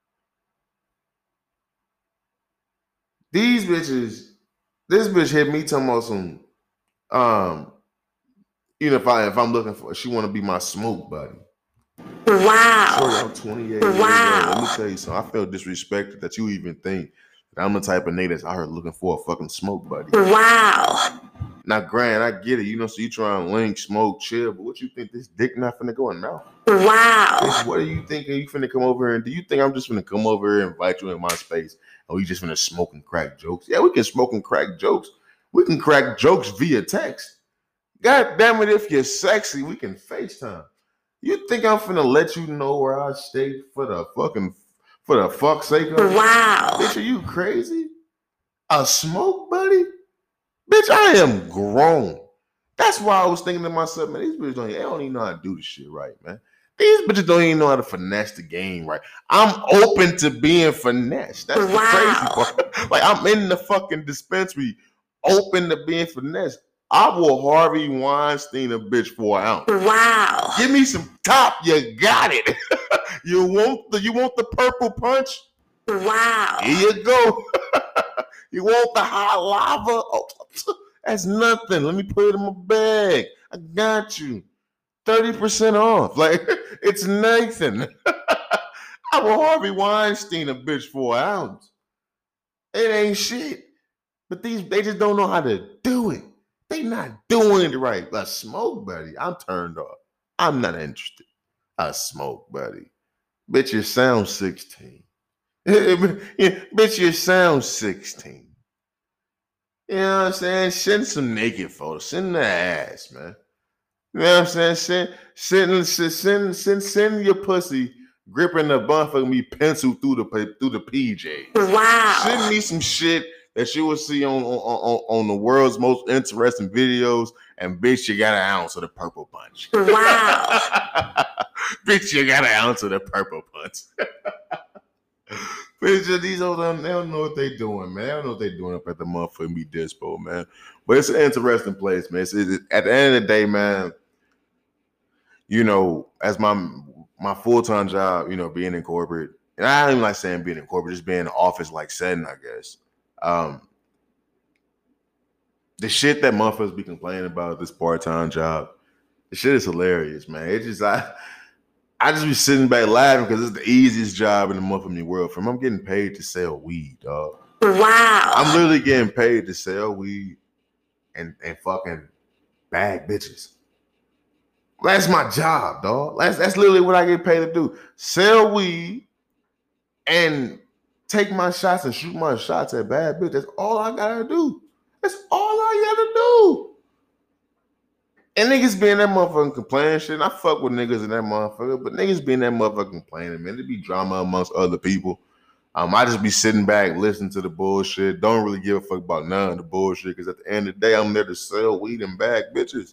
These bitches, this bitch hit me talking about some, um, you know, if I if I'm looking for, she want to be my smoke buddy. Wow. Sorry, I'm twenty-eight Wow. years old. Let me tell you something. I feel disrespected that you even think that I'm the type of nigga that's out here looking for a fucking smoke buddy. Wow. Now, Grant, I get it. You know, so you try and link, smoke, chill, but what you think this dick not finna go in mouth? Wow. Bitch, what are you thinking? You finna come over here and do you think I'm just finna come over here and invite you in my space and we just finna smoke and crack jokes? Yeah, we can smoke and crack jokes. We can crack jokes via text. God damn it, if you're sexy, we can FaceTime. You think I'm finna let you know where I stay for the fucking, for the fuck's sake of it? Wow. Bitch, are you crazy? A smoke buddy? Bitch, I am grown. That's why I was thinking to myself, man, these bitches don't, they don't even know how to do this shit right, man. These bitches don't even know how to finesse the game right. I'm open to being finessed. That's the Wow. crazy part. Like, I'm in the fucking dispensary, open to being finessed. I will Harvey Weinstein a bitch for an ounce. Wow. Give me some top, you got it. You want the you want the purple punch? Wow. Here you go. You want the hot lava? Oh, that's nothing. Let me put it in my bag. I got you. thirty percent off. Like, it's Nathan. I will Harvey Weinstein a bitch for an ounce. It ain't shit. But these, they just don't know how to do it. They not doing it right. A smoke buddy, I'm turned off. I'm not interested. A smoke buddy. Bitch, you sound sixteen. Bitch, you sound sixteen. You know what I'm saying? Send some naked photos. Send the ass, man. You know what I'm saying? Send, send, send, send, send, send your pussy gripping the bun for me pencil through the through the P Js. Wow. Send me some shit that you will see on, on, on, on the world's most interesting videos, and bitch, you got an ounce of the purple punch. Wow. Bitch, you got an ounce of the purple punch. But it's just these old, they don't know what they doing, man. They don't know what they doing up at the motherfucking Me Dispo, man. But it's an interesting place, man. It's, it's, at the end of the day, man, you know, as my my full-time job, you know, being in corporate, and I don't even like saying being in corporate, just being in the office like setting, I guess. Um, the shit that motherfuckers be complaining about this part-time job, the shit is hilarious, man. It just I I just be sitting back laughing because it's the easiest job in the motherfucking world. From I'm getting paid to sell weed, dog. Wow. I'm literally getting paid to sell weed and, and fucking bag bitches. That's my job, dog. That's that's literally what I get paid to do. Sell weed and take my shots and shoot my shots at bad bitches. That's all I gotta do. That's all I gotta do. And niggas being that motherfucking complaining shit. And I fuck with niggas in that motherfucker, but niggas being that motherfucking complaining, man. There be drama amongst other people. Um, I just be sitting back, listening to the bullshit. Don't really give a fuck about none of the bullshit. Because at the end of the day, I'm there to sell weed and bag bitches.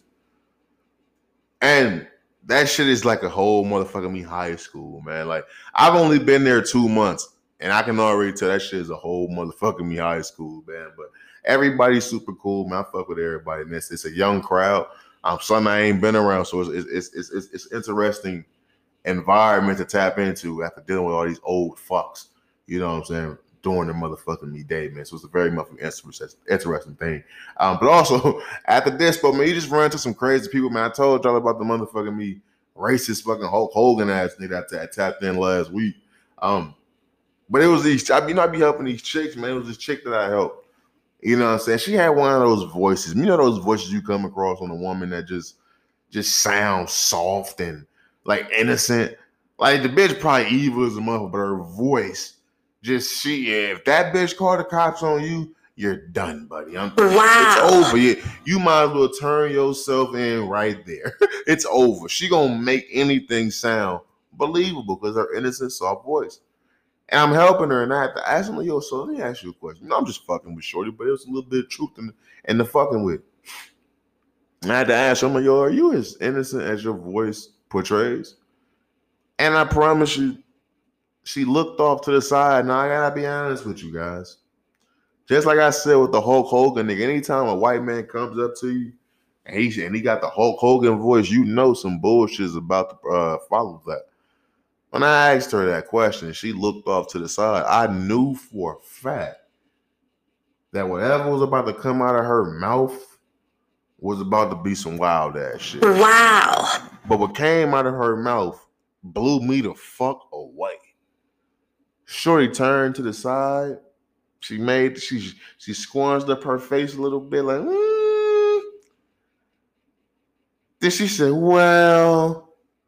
And that shit is like a whole motherfucking me high school, man. Like, I've only been there two months. And I can already tell that shit is a whole motherfucking me high school, man. But everybody's super cool, man. I fuck with everybody. And it's, it's a young crowd. I'm something I ain't been around. So it's it's it's it's, it's interesting environment to tap into after dealing with all these old fucks. You know what I'm saying? During the motherfucking me day, man. So it's a very motherfucking interesting thing. Um, but also, after this, but man, you just run into some crazy people, man. I told y'all about the motherfucking me racist fucking Hulk Hogan ass nigga that I tapped in last week. Um, but it was these, I, you know, I be helping these chicks, man. It was this chick that I helped. You know what I'm saying? She had one of those voices. You know those voices you come across on a woman that just, just sounds soft and like innocent. Like the bitch probably evil as a motherfucker, but her voice. Just she, if that bitch called the cops on you, you're done, buddy. I'm, wow. It's over. You, you might as well turn yourself in right there. It's over. She gonna make anything sound believable because her innocent, soft voice. And I'm helping her, and I have to ask her, yo, so let me ask you a question. You know, I'm just fucking with shorty, but there's a little bit of truth in, in the fucking with. And I had to ask her, yo, are you as innocent as your voice portrays? And I promise you, she looked off to the side. Now, I gotta be honest with you guys. Just like I said with the Hulk Hogan nigga, anytime a white man comes up to you and he, and he got the Hulk Hogan voice, you know some bullshit is about to uh, follow that. When I asked her that question, she looked off to the side. I knew for a fact that whatever was about to come out of her mouth was about to be some wild ass shit. Wow. But what came out of her mouth blew me the fuck away. Shorty turned to the side. She made, she she squanched up her face a little bit like, mm. Then she said, well,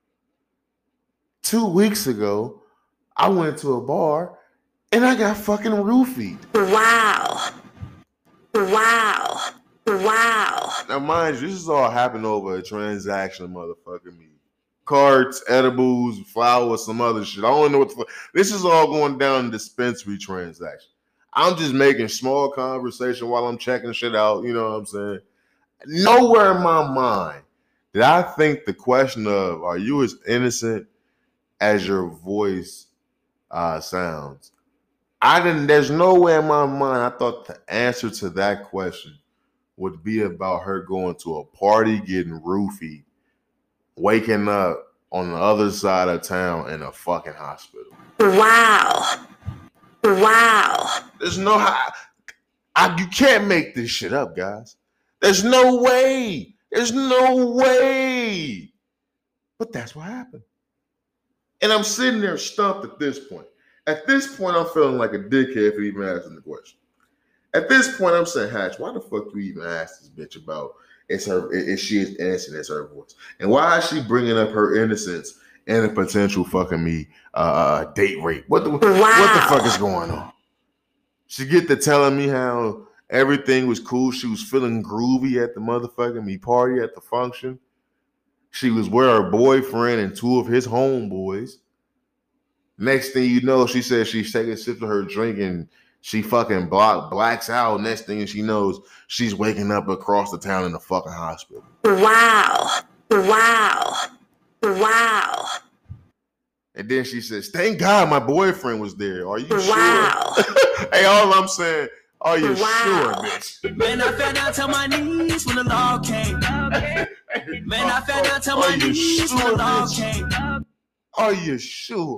two weeks ago, I went to a bar and I got fucking roofied. Wow. Wow. Wow. Now, mind you, this is all happened over a transaction, motherfucking me. Carts, edibles, flowers, some other shit. I don't know what the fuck. This is all going down in dispensary transaction. I'm just making small conversation while I'm checking shit out. You know what I'm saying? Nowhere in my mind did I think the question of, are you as innocent as your voice uh, sounds? I didn't, there's no way in my mind I thought the answer to that question would be about her going to a party, getting roofied, waking up on the other side of town in a fucking hospital. Wow. Wow. There's no how, I, you can't make this shit up, guys. There's no way. There's no way. But that's what happened. And I'm sitting there stumped at this point. At this point, I'm feeling like a dickhead for even asking the question. At this point, I'm saying, Hatch, why the fuck you even ask this bitch about it's her, is she as innocent as her voice? And why is she bringing up her innocence and a potential fucking me uh, date rape? What the, wow. what the fuck is going on? She get to telling me how everything was cool. She was feeling groovy at the motherfucking me party at the function. She was with her boyfriend and two of his homeboys. Next thing you know, she says she's taking a sip of her drink and she fucking block, blacks out. Next thing she knows, she's waking up across the town in a fucking hospital. Wow. Wow. Wow. And then she says, thank God my boyfriend was there. Are you Wow. sure? Hey, all I'm saying, are you Wow. sure, bitch? Man, I fell down to my knees when the law came. Man, I fell down to Are my you knees when sure, the law bitch? came. Are you sure?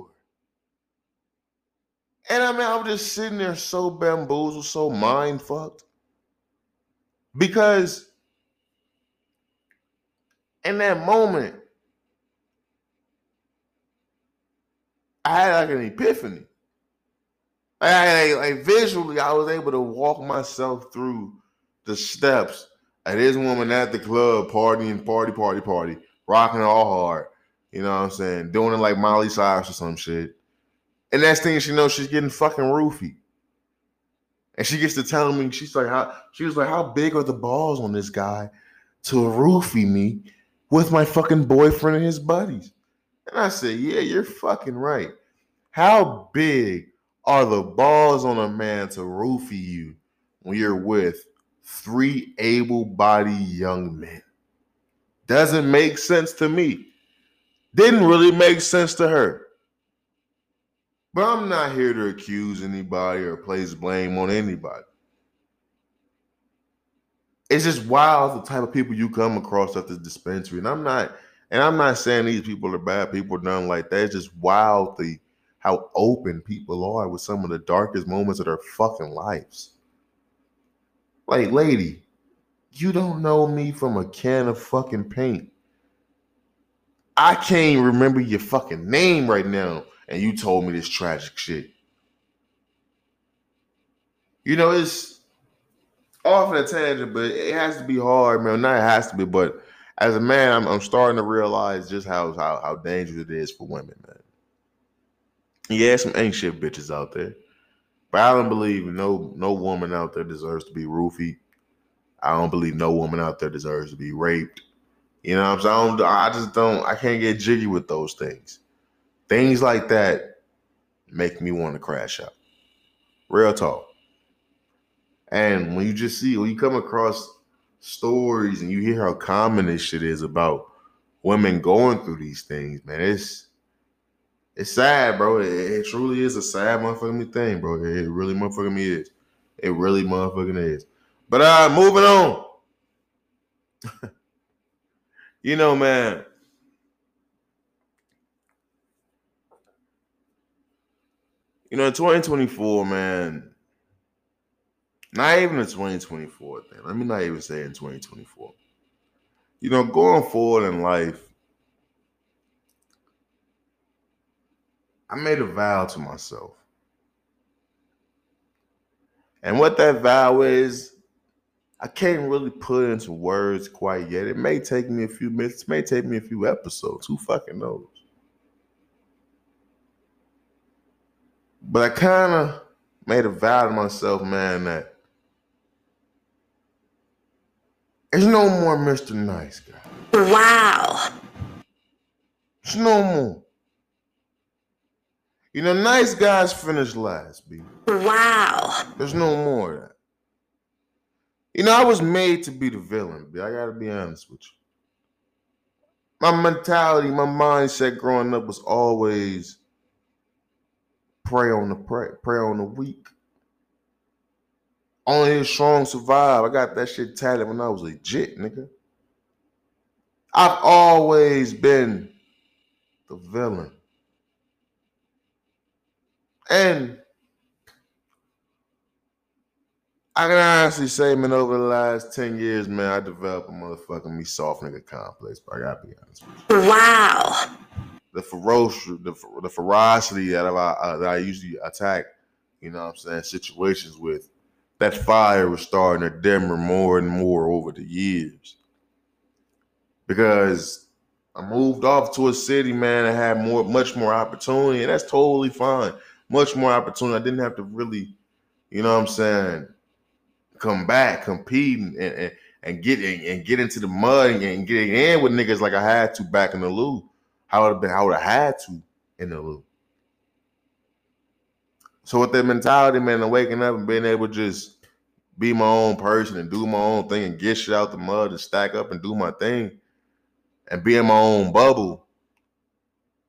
And I mean, I was just sitting there so bamboozled, so mind fucked. Because in that moment, I had like an epiphany. Like, I, like visually, I was able to walk myself through the steps of this woman at the club, partying, party, party, party, rocking all hard. You know what I'm saying? Doing it like Miley Cyrus or some shit. And next thing she knows, she's getting fucking roofied. And she gets to tell me, she's like, how she was like, how big are the balls on this guy to roofie me with my fucking boyfriend and his buddies? And I said, yeah, you're fucking right. How big are the balls on a man to roofie you when you're with three able-bodied young men? Doesn't make sense to me. Didn't really make sense to her. But I'm not here to accuse anybody or place blame on anybody. It's just wild the type of people you come across at the dispensary. And I'm not, and I'm not saying these people are bad people, nothing like that. It's just wild the how open people are with some of the darkest moments of their fucking lives. Like, lady, you don't know me from a can of fucking paint. I can't even remember your fucking name right now, and you told me this tragic shit. You know, it's off on a tangent, but it has to be hard, man. Not it has to be, but as a man, I'm, I'm starting to realize just how, how how dangerous it is for women, man. Yeah, some ain't shit bitches out there, but I don't believe no no woman out there deserves to be roofied. I don't believe no woman out there deserves to be raped. You know what I'm saying? I, don't, I just don't. I can't get jiggy with those things. Things like that make me want to crash out. Real talk. And when you just see, when you come across stories and you hear how common this shit is about women going through these things, man, it's it's sad, bro. It, it truly is a sad motherfucking thing, bro. It really motherfucking me is. It really motherfucking is. But uh, moving on. You know, man. You know, in twenty twenty-four, man. Not even in twenty twenty-four thing. Let me not even say in twenty twenty-four. You know, going forward in life, I made a vow to myself. And what that vow is, I can't really put it into words quite yet. It may take me a few minutes. It may take me a few episodes. Who fucking knows? But I kind of made a vow to myself, man, that there's no more Mister Nice Guy. Wow. There's no more. You know, nice guys finish last, B. Wow. There's no more of that. You know, I was made to be the villain, B. I gotta be honest with you. My mentality, my mindset growing up was always prey on the prey, prey on the weak. Only the strong survive. I got that shit tatted when I was legit, nigga. I've always been the villain. And I can honestly say, man, over the last ten years, man, I developed a motherfucking me soft nigga complex, but I gotta be honest with you. Wow. The ferocity, the, the ferocity that I, uh, that I usually attack, you know what I'm saying, situations with, that fire was starting to dimmer more and more over the years. Because I moved off to a city, man, that had more, much more opportunity, and that's totally fine. Much more opportunity. I didn't have to really, you know what I'm saying, come back, compete, and, and, and get and, and get into the mud and, and get in with niggas like I had to back in the loop. How would have been? How would I had to in the loop? So with that mentality, man, of waking up and being able to just be my own person and do my own thing and get shit out the mud and stack up and do my thing and be in my own bubble,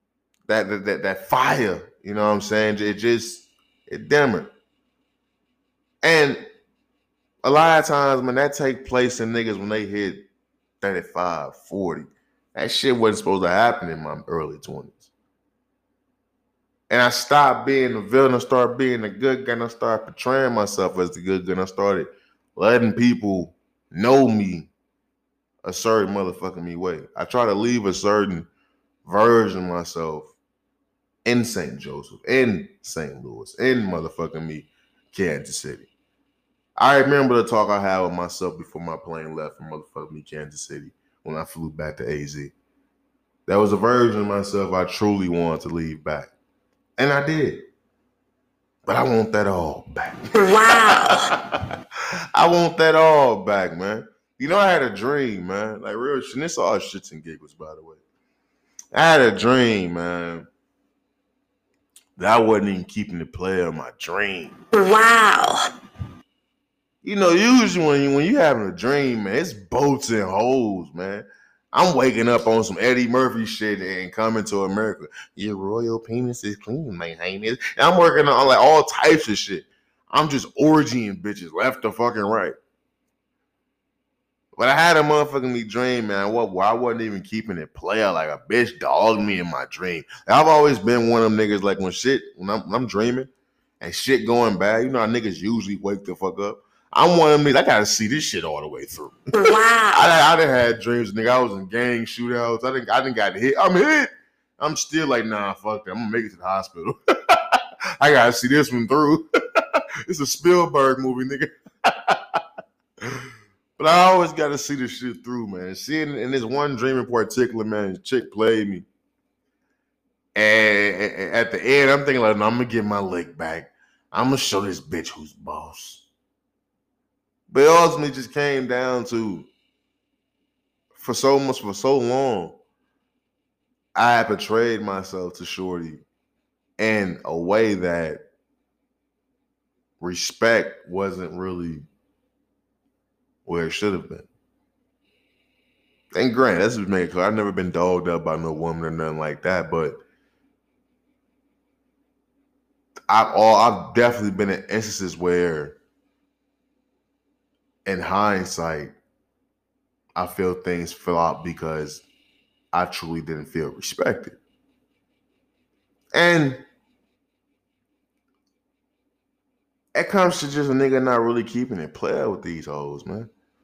that that that, that fire. You know what I'm saying? It just it dimmer. And a lot of times, man, that take place in niggas when they hit thirty-five, forty. That shit wasn't supposed to happen in my early twenties. And I stopped being the villain. I started being the good guy. And I started portraying myself as the good guy. And I started letting people know me a certain motherfucking me way. I try to leave a certain version of myself in Saint Joseph, in Saint Louis, in motherfucking me, Kansas City. I remember the talk I had with myself before my plane left from motherfucking me, Kansas City, when I flew back to A Z. There was a version of myself I truly wanted to leave back. And I did. But I want that all back. Wow. I want that all back, man. You know, I had a dream, man. Like real shit. This all shits and giggles, by the way. I had a dream, man. That I wasn't even keeping the play of my dream. Wow. You know, usually when you when you having a dream, man, it's boats and holes, man. I'm waking up on some Eddie Murphy shit and coming to America. Your royal penis is clean, my highness. And I'm working on like all types of shit. I'm just orgying bitches left to fucking right. But I had a motherfucking me dream, man. What? Well, I wasn't even keeping it player. Like a bitch dogged me in my dream. I've always been one of them niggas. Like when shit, when I'm, when I'm dreaming and shit going bad, you know how niggas usually wake the fuck up. I'm one of them niggas. I gotta see this shit all the way through. Wow. I, I done had dreams, nigga. I was in gang shootouts. I didn't. I didn't got hit. I'm hit. I'm still like, nah, fuck that. I'm gonna make it to the hospital. I gotta see this one through. It's a Spielberg movie, nigga. But I always gotta see this shit through, man. Seeing in this one dream in particular, man, this chick played me. And at the end, I'm thinking like, no, I'm gonna get my leg back. I'm gonna show this bitch who's boss. But it ultimately just came down to, for so much, for so long, I had portrayed myself to Shorty in a way that respect wasn't really where it should have been. And granted, that's just made clear. I've never been dogged up by no woman or nothing like that, but I've all I've definitely been in instances where, in hindsight, I feel things fell out because I truly didn't feel respected. And it comes to just a nigga not really keeping it player with these hoes, man.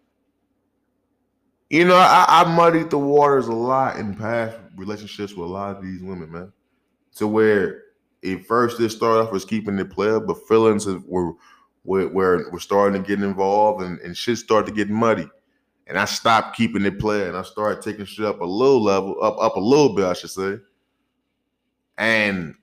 You know, I, I muddied the waters a lot in past relationships with a lot of these women, man. To where at first it started off as keeping it player, but feelings were where, where we're starting to get involved and, and shit started to get muddy. And I stopped keeping it player and I started taking shit up a little level, up, up a little bit, I should say. And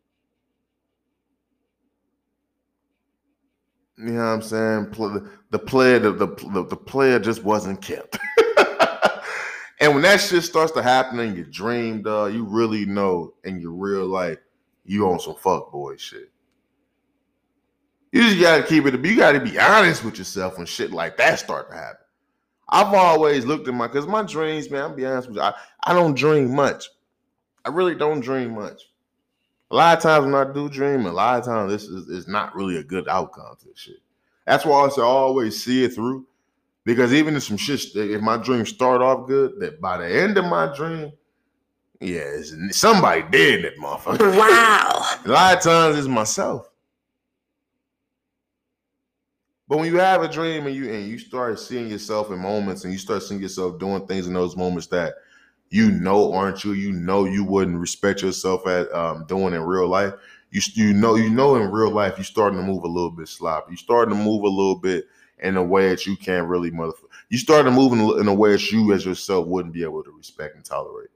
you know what I'm saying? The, the player, the, the, the player just wasn't kept. And when that shit starts to happen in your dream, dog, you really know in your real life you on some fuckboy shit. You just gotta keep it. You gotta be honest with yourself when shit like that start to happen. I've always looked at my, cause my dreams, man. I'll be honest with you. I, I don't dream much. I really don't dream much. A lot of times when I do dream, a lot of times this is, is not really a good outcome to this shit. That's why I say always see it through. Because even if some shit, if my dreams start off good, that by the end of my dream, yeah, it's, somebody dead in that motherfucker. Wow. A lot of times it's myself. But when you have a dream and you and you start seeing yourself in moments and you start seeing yourself doing things in those moments that you know aren't you, you know you wouldn't respect yourself at um, doing in real life. You you know you know in real life you're starting to move a little bit sloppy. You're starting to move a little bit in a way that you can't really motherfucker. You started moving in a way that you as yourself wouldn't be able to respect and tolerate.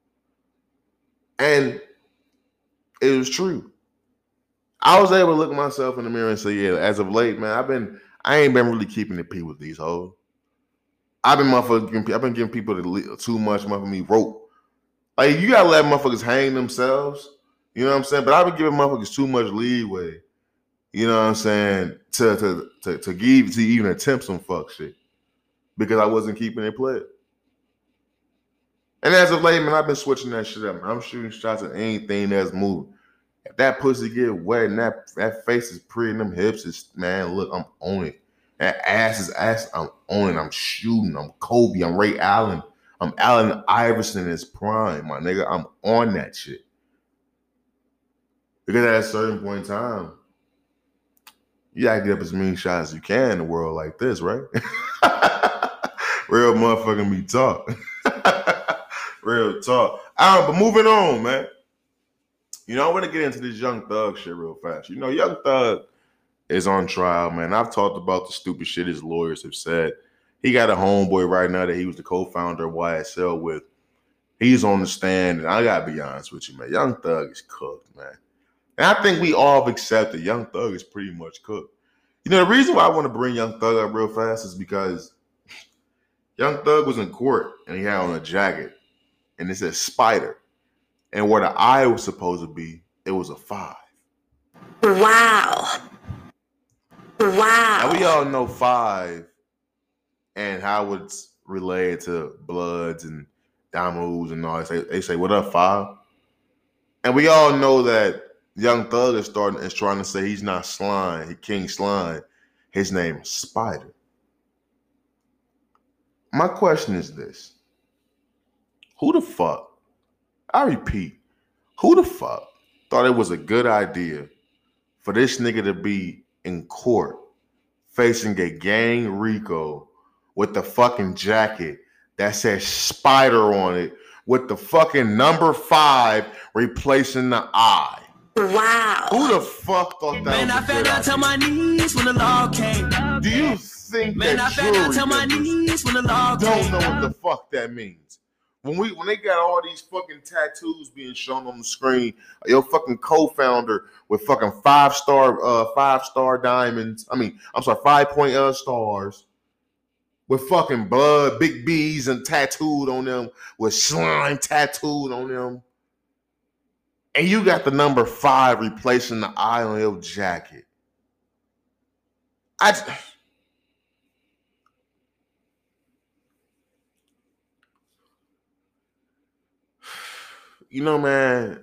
And it was true. I was able to look at myself in the mirror and say, yeah, as of late, man, I've been, I ain't been really keeping it P with these hoes. I've been motherfucking, I've been giving people too much motherfucking me rope. Like, you gotta let motherfuckers hang themselves. You know what I'm saying? But I've been giving motherfuckers too much leeway. You know what I'm saying? To to to to give to even attempt some fuck shit because I wasn't keeping it played. And as of late, man, I've been switching that shit up, man. I'm shooting shots at anything that's moving. If that pussy get wet and that, that face is pretty and them hips is, man, look, I'm on it. That ass is ass, I'm on it. I'm shooting. I'm Kobe. I'm Ray Allen. I'm Allen Iverson in his prime, my nigga. I'm on that shit. Because at a certain point in time, you gotta get up as many shots as you can in a world like this, right? Real motherfucking be talk. Real talk. All right, but moving on, man. You know, I want to get into this Young Thug shit real fast. You know, Young Thug is on trial, man. I've talked about the stupid shit his lawyers have said. He got a homeboy right now that he was the co-founder of Y S L with. He's on the stand, and I gotta be honest with you, man. Young Thug is cooked, man. And I think we all have accepted Young Thug is pretty much cooked. You know, the reason why I want to bring Young Thug up real fast is because Young Thug was in court, and he had on a jacket, and it said Spider. And where the I was supposed to be, it was a five. Wow. Wow. Now, we all know five and how it's related to Bloods and Damus and all that. They, they say, what up, five? And we all know that Young Thug is starting is trying to say he's not Slime, he King Slime. His name is Spider. My question is this. Who the fuck, I repeat, who the fuck thought it was a good idea for this nigga to be in court facing a gang RICO with the fucking jacket that says Spider on it with the fucking number five replacing the I? Wow. Who the fuck thought that Man, was I a fell good down to idea? my knees when the law came. Do you think Man, I that fell down jury to my members knees when the law don't came. know what the fuck that means? When we when they got all these fucking tattoos being shown on the screen, your fucking co-founder with fucking five star uh five star diamonds. I mean, I'm sorry, five point uh stars with fucking blood, big B's and tattooed on them, with slime tattooed on them. And you got the number five replacing the I on your jacket. I You know, man,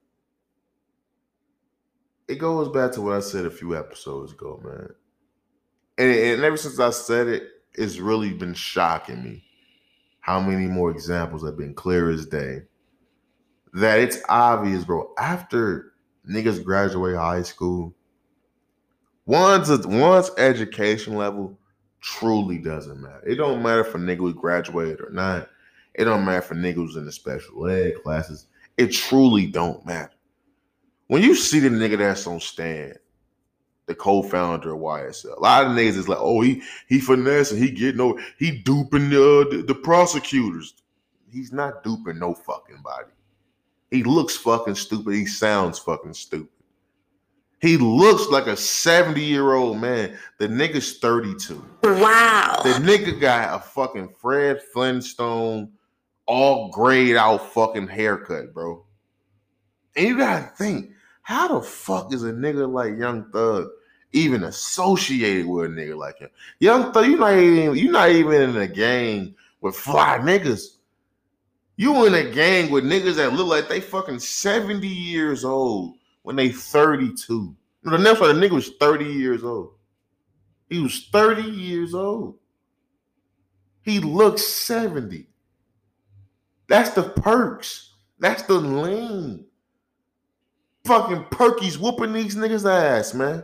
it goes back to what I said a few episodes ago, man. And, and ever since I said it, it's really been shocking me how many more examples have been clear as day. That it's obvious, bro, after niggas graduate high school, one's, one's education level truly doesn't matter. It don't matter if a nigga was graduated or not. It don't matter if a nigga was in the special ed classes. It truly don't matter. When you see the nigga that's on stand, the co-founder of Y S L, a lot of niggas is like, oh, he he finessing, he getting no, he duping the, the, the prosecutors. He's not duping no fucking body. He looks fucking stupid. He sounds fucking stupid. He looks like a seventy-year-old man. The nigga's thirty-two. Wow. The nigga got a fucking Fred Flintstone, all grayed out fucking haircut, bro. And you gotta think, how the fuck is a nigga like Young Thug even associated with a nigga like him? Young Thug, you not even you not even in a gang with fly niggas. You in a gang with niggas that look like they fucking seventy years old when they thirty-two. The next one, the nigga was thirty years old. He was thirty years old. He looks seventy. That's the perks. That's the lean. Fucking Perky's whooping these niggas' ass, man.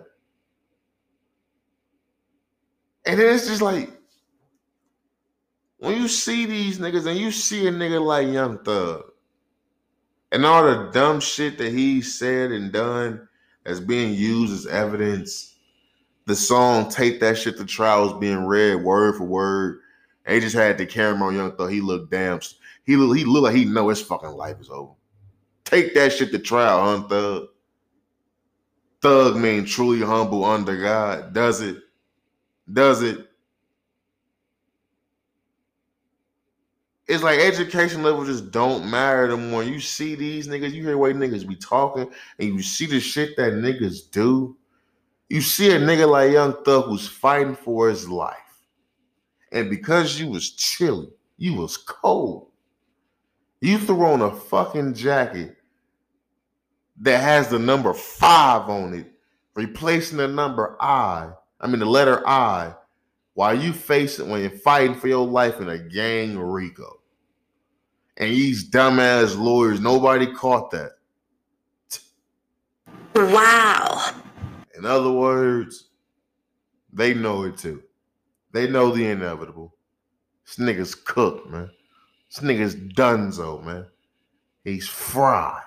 And then it's just like, when you see these niggas and you see a nigga like Young Thug and all the dumb shit that he said and done that's being used as evidence, the song Take That Shit to Trial is being read word for word. And they just had the camera on Young Thug. He looked damn, he look, he looked like he know his fucking life is over. Take that shit to trial, huh, Thug? Thug mean truly humble under God. Does it? Does it? It's like education levels just don't matter no more. You see these niggas, you hear the way niggas be talking, and you see the shit that niggas do. You see a nigga like Young Thug who's fighting for his life. And because you was chilly, you was cold, You threw on a fucking jacket that has the number five on it, replacing the number I. I mean the letter I, while you facing when you're fighting for your life in a gang RICO. And these dumbass lawyers, nobody caught that. Wow. In other words, they know it too. They know the inevitable. This nigga's cooked, man. This nigga's donezo, man. He's fried.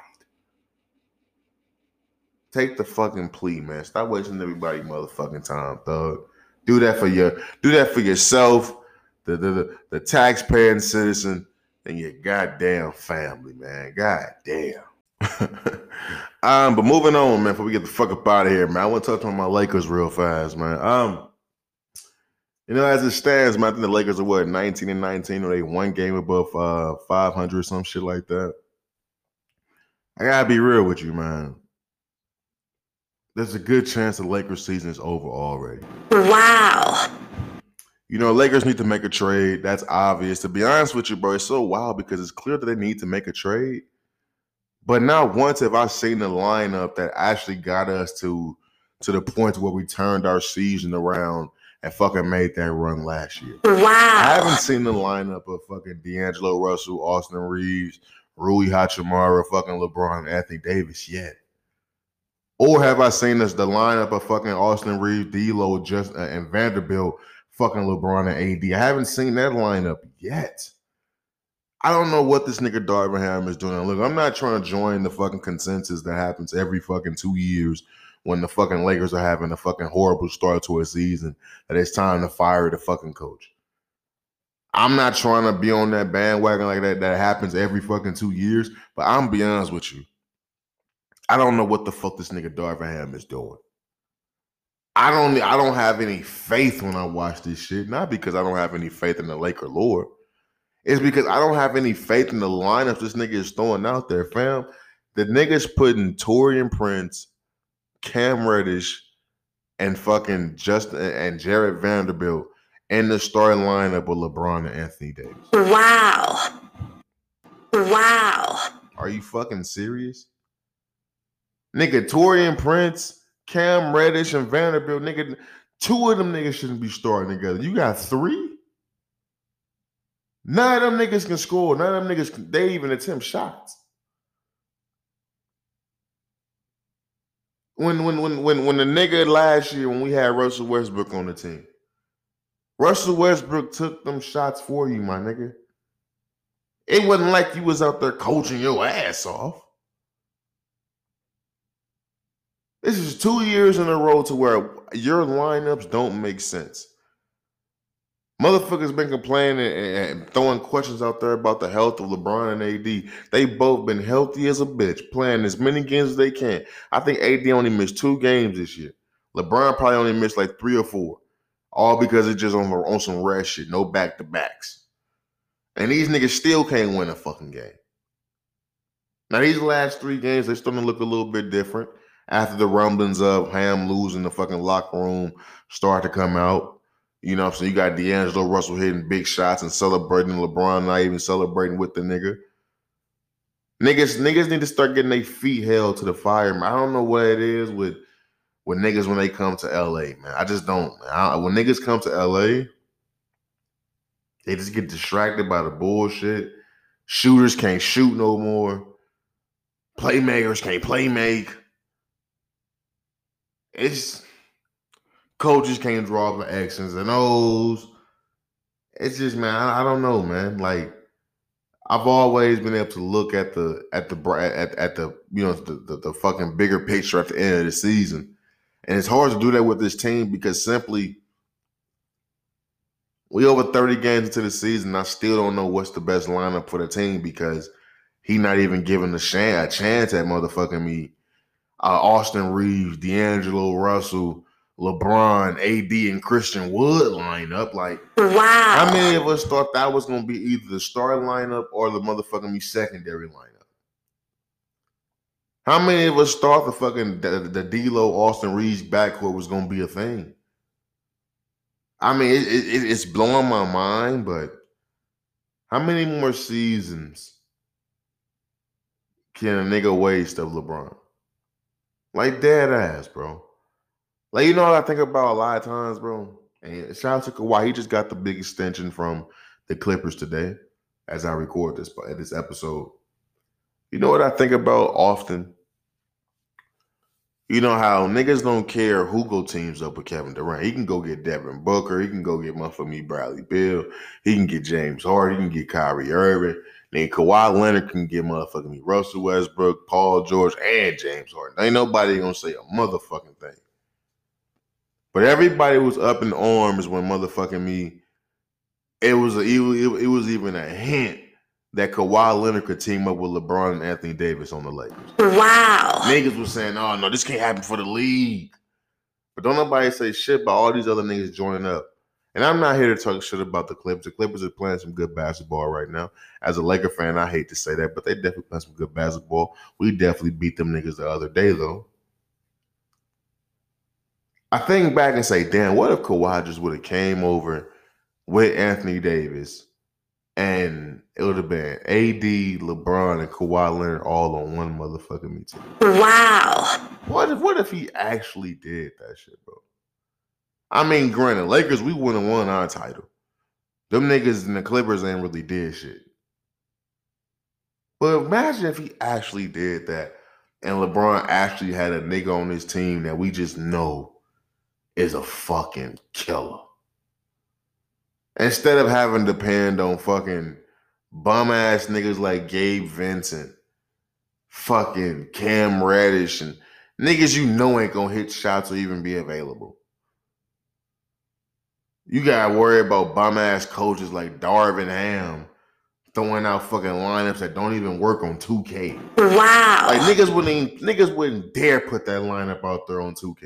Take the fucking plea, man. Stop wasting everybody motherfucking time, thug. Do that for your, do that for yourself, the the the, the taxpayer and citizen, and your goddamn family, man. Goddamn. um, but moving on, man. Before we get the fuck up out of here, man. I want to touch on my Lakers real fast, man. Um, you know, as it stands, man, I think the Lakers are what, nineteen and nineteen, or they one game above uh five hundred or some shit like that. I gotta be real with you, man. There's a good chance the Lakers season is over already. Wow. You know, Lakers need to make a trade. That's obvious. To be honest with you, bro, it's so wild because it's clear that they need to make a trade. But not once have I seen the lineup that actually got us to, to the point where we turned our season around and fucking made that run last year. Wow. I haven't seen the lineup of fucking D'Angelo Russell, Austin Reeves, Rui Hachimura, fucking LeBron, and Anthony Davis yet. Or have I seen this the lineup of fucking Austin Reeves, D'Lo, just uh, and Vanderbilt, fucking LeBron and A D? I haven't seen that lineup yet. I don't know what this nigga Darvin Ham is doing. Look, I'm not trying to join the fucking consensus that happens every fucking two years when the fucking Lakers are having a fucking horrible start to a season that it's time to fire the fucking coach. I'm not trying to be on that bandwagon like that. That happens every fucking two years. But I'm be honest with you. I don't know what the fuck this nigga Darvin Ham is doing. I don't I don't have any faith when I watch this shit. Not because I don't have any faith in the Laker lore. It's because I don't have any faith in the lineups this nigga is throwing out there, fam. The nigga's putting Taurean Prince, Cam Reddish, and fucking Justin and Jared Vanderbilt in the starting lineup with LeBron and Anthony Davis. Wow. Wow. Are you fucking serious? Nigga, Taurean Prince, Cam Reddish, and Vanderbilt, nigga, two of them niggas shouldn't be starting together. You got three? None of them niggas can score. None of them niggas, can, they even attempt shots. When, when, when, when, when the nigga last year, when we had Russell Westbrook on the team, Russell Westbrook took them shots for you, my nigga. It wasn't like you was out there coaching your ass off. This is two years in a row to where your lineups don't make sense. Motherfuckers been complaining and throwing questions out there about the health of LeBron and A D. They both been healthy as a bitch, playing as many games as they can. I think A D only missed two games this year. LeBron probably only missed like three or four. All because it's just on, on some rest shit, no back-to-backs. And these niggas still can't win a fucking game. Now, these last three games, they're starting to look a little bit different. After the rumblings of Ham losing the fucking locker room start to come out. You know what I'm saying? You got D'Angelo Russell hitting big shots and celebrating LeBron, not even celebrating with the nigga. Niggas, niggas need to start getting their feet held to the fire, man. I don't know what it is with, with niggas when they come to L A, man. I just don't, man. I, when niggas come to L A, they just get distracted by the bullshit. Shooters can't shoot no more. Playmakers can't play make. It's coaches can't draw the X's and O's. It's just, man, I, I don't know, man. Like, I've always been able to look at the at the at, at the you know the, the the fucking bigger picture at the end of the season, and it's hard to do that with this team because simply we over thirty games into the season. I still don't know what's the best lineup for the team because he not even giving a chance, a chance at motherfucking me. Uh, Austin Reeves, D'Angelo Russell, LeBron, A D, and Christian Wood line up. Like, wow. How many of us thought that was going to be either the starting lineup or the motherfucking me secondary lineup? How many of us thought the fucking the, the D'Lo Austin Reeves backcourt was going to be a thing? I mean, it, it, it's blowing my mind, but how many more seasons can a nigga waste of LeBron? Like dead ass, bro. Like, you know what I think about a lot of times, bro? And shout out to Kawhi. He just got the big extension from the Clippers today as I record this, this episode. You know what I think about often? You know how niggas don't care who go teams up with Kevin Durant. He can go get Devin Booker. He can go get motherfucking me Bradley Beal. He can get James Harden. He can get Kyrie Irving. Then Kawhi Leonard can get motherfucking me Russell Westbrook, Paul George, and James Harden. Ain't nobody gonna say a motherfucking thing. But everybody was up in arms when motherfucking me. It was a, it, it was even a hint that Kawhi Leonard could team up with LeBron and Anthony Davis on the Lakers. Wow. Niggas was saying, oh, no, this can't happen for the league. But don't nobody say shit about all these other niggas joining up. And I'm not here to talk shit about the Clippers. The Clippers are playing some good basketball right now. As a Laker fan, I hate to say that, but they definitely playing some good basketball. We definitely beat them niggas the other day, though. I think back and say, damn, what if Kawhi just would have came over with Anthony Davis and it would have been A D, LeBron, and Kawhi Leonard all on one motherfucking me team. Wow. What if what if he actually did that shit, bro? I mean, granted, Lakers, we wouldn't have won our title. Them niggas and the Clippers ain't really did shit. But imagine if he actually did that and LeBron actually had a nigga on his team that we just know is a fucking killer. Instead of having to depend on fucking bum-ass niggas like Gabe Vincent, fucking Cam Reddish, and niggas you know ain't gonna hit shots or even be available. You gotta worry about bum-ass coaches like Darvin Ham throwing out fucking lineups that don't even work on two K. Wow. Like niggas wouldn't even, niggas wouldn't dare put that lineup out there on two K.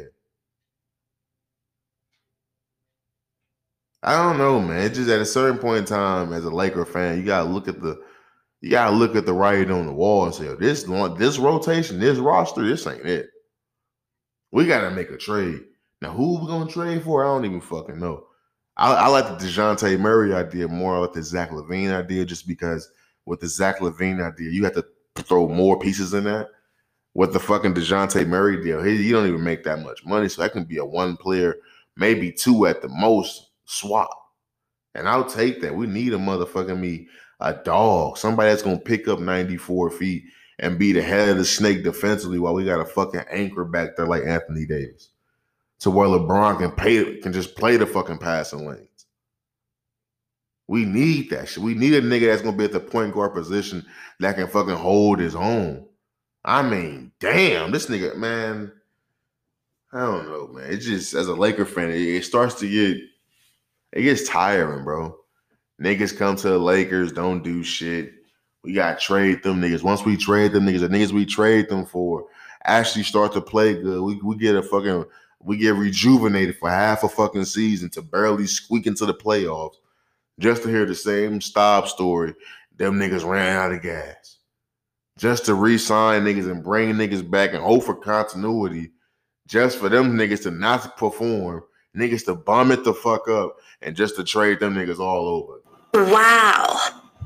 I don't know, man. It's just at a certain point in time, as a Laker fan, you gotta look at the, you gotta look at the writing on the wall and say, this this rotation, this roster, this ain't it. We gotta make a trade. Now, who we gonna trade for? I don't even fucking know. I, I like the DeJounte Murray idea more. I like the Zach LaVine idea, just because with the Zach LaVine idea, you have to throw more pieces in that. With the fucking DeJounte Murray deal, he, he don't even make that much money, so that can be a one player, maybe two at the most swap. And I'll take that. We need a motherfucking me, a dog, somebody that's gonna pick up ninety-four feet and be the head of the snake defensively while we got a fucking anchor back there like Anthony Davis. To where LeBron can pay, can just play the fucking passing lanes. We need that shit. We need a nigga that's gonna be at the point guard position that can fucking hold his own. I mean, damn, this nigga, man. I don't know, man. It just, as a Laker fan, it, it starts to get, it gets tiring, bro. Niggas come to the Lakers, don't do shit. We got to trade them niggas. Once we trade them niggas, the niggas we trade them for actually start to play good. We we get a fucking, we get rejuvenated for half a fucking season to barely squeak into the playoffs just to hear the same stop story. Them niggas ran out of gas. Just to re-sign niggas and bring niggas back and hope for continuity just for them niggas to not perform, niggas to bomb it the fuck up, and just to trade them niggas all over. Wow.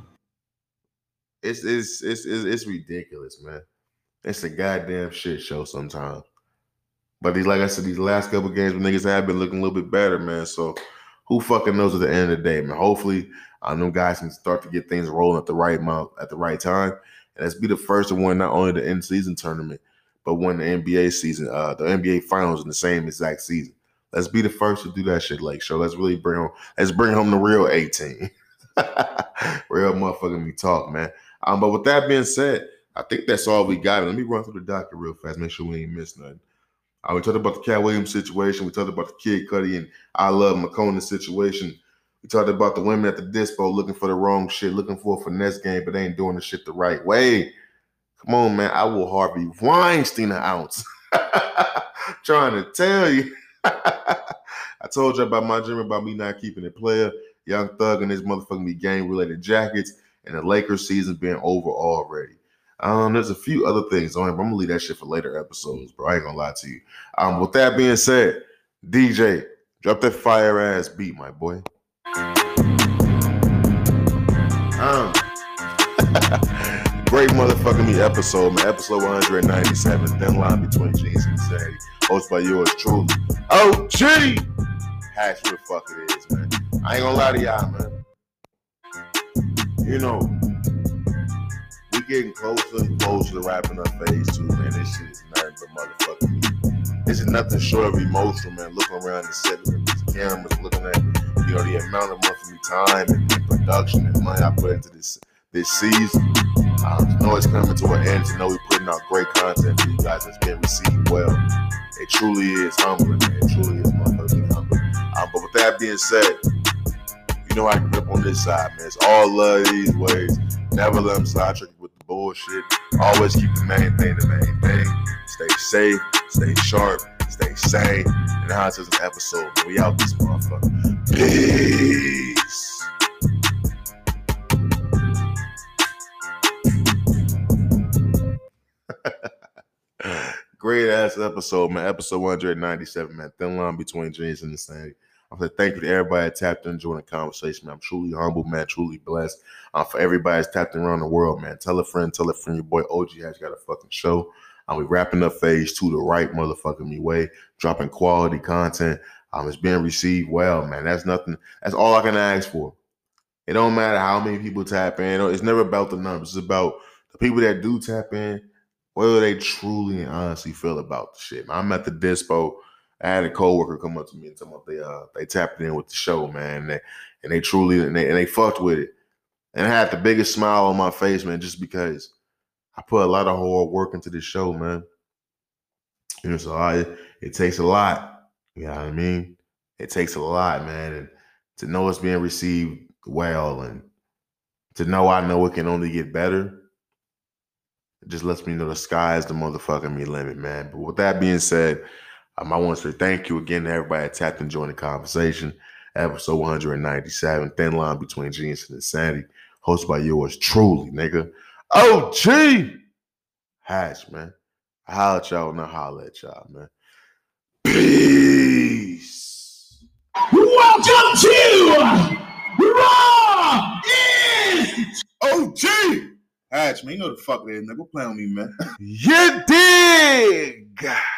It's it's it's it's, it's ridiculous, man. It's a goddamn shit show sometimes. But these, like I said, these last couple games when niggas have been looking a little bit better, man. So who fucking knows at the end of the day, man? Hopefully, I know guys can start to get things rolling at the right amount at the right time. And let's be the first to win not only the end season tournament, but win the N B A season, uh, the N B A finals in the same exact season. Let's be the first to do that shit, Lake Show. Let's really bring home, let's bring home the real eighteen. Real motherfucking me talk, man. Um, but with that being said, I think that's all we got. Let me run through the docket real fast, make sure we ain't missed nothing. Uh, we talked about the Cat Williams situation. We talked about the Kid Cudi and I Love McCona situation. We talked about the women at the dispo looking for the wrong shit, looking for a finesse game, but they ain't doing the shit the right way. Come on, man. I will Harvey Weinstein an ounce. Trying to tell you. I told you about my dream about me not keeping it player, Young Thug and his motherfucking me gang-related jackets, and the Lakers season being over already. Um, there's a few other things on it, but I'm gonna leave that shit for later episodes, bro. I ain't gonna lie to you. Um, with that being said, D J, drop that fire ass beat, my boy. Um, great motherfucking me episode, man. Episode one ninety-seven, Thin Line Between Genius and Insanity. Hosted by yours truly, O G! Hash, who the fuck it is, man. I ain't gonna lie to y'all, man. You know, we getting closer and closer to wrapping up phase two, man. This shit is nothing but motherfucking me. This is nothing short of emotional, man. Looking around the set with these cameras, looking at, you know, the amount of monthly time and, and production and money I put into this this season. I know it's coming to an end. To know we're putting out great content for you guys that's been received well. It truly is humbling, man. It truly is motherfucking humbling. Um, but with that being said, you know I can grip on this side, man. It's all love these ways. Never let them slide trick with the bullshit. Always keep the main thing the main thing. Stay safe, stay sharp, stay sane. And how it's an episode, man. We out this motherfucker. Peace. Great ass episode, man. Episode one ninety-seven, man. Thin Line Between Genius and Insanity. I'm gonna thank you to everybody that tapped in during the conversation, man. I'm truly humble, man. Truly blessed. Uh, for everybody that's tapped in around the world, man. Tell a friend, tell a friend. Your boy O G has got a fucking show. Um, we wrapping up phase two the right motherfucking me way, dropping quality content. Um, it's being received well, man. That's nothing. That's all I can ask for. It don't matter how many people tap in. It's never about the numbers. It's about the people that do tap in, whether they truly and honestly feel about the shit. I'm at the dispo. I had a coworker come up to me and tell me they uh they tapped in with the show, man, and they, and they truly and they, and they fucked with it. And I had the biggest smile on my face, man, just because I put a lot of hard work into this show, man. You know, so I, it takes a lot. You know what I mean? It takes a lot, man, and to know it's being received well, and to know I know it can only get better. It just lets me know the sky is the motherfucking me limit, man. But with that being said, um, I want to say thank you again to everybody that tapped and joined the conversation. Episode one ninety-seven, Thin Line Between Genius and Insanity, hosted by yours truly, nigga. O G! Hash, man. I holla at y'all and I holla at y'all, man. Peace. Welcome to Raw is O G! Hatch, man, you know the fuck it is, nigga. Go play on me, man. You dig?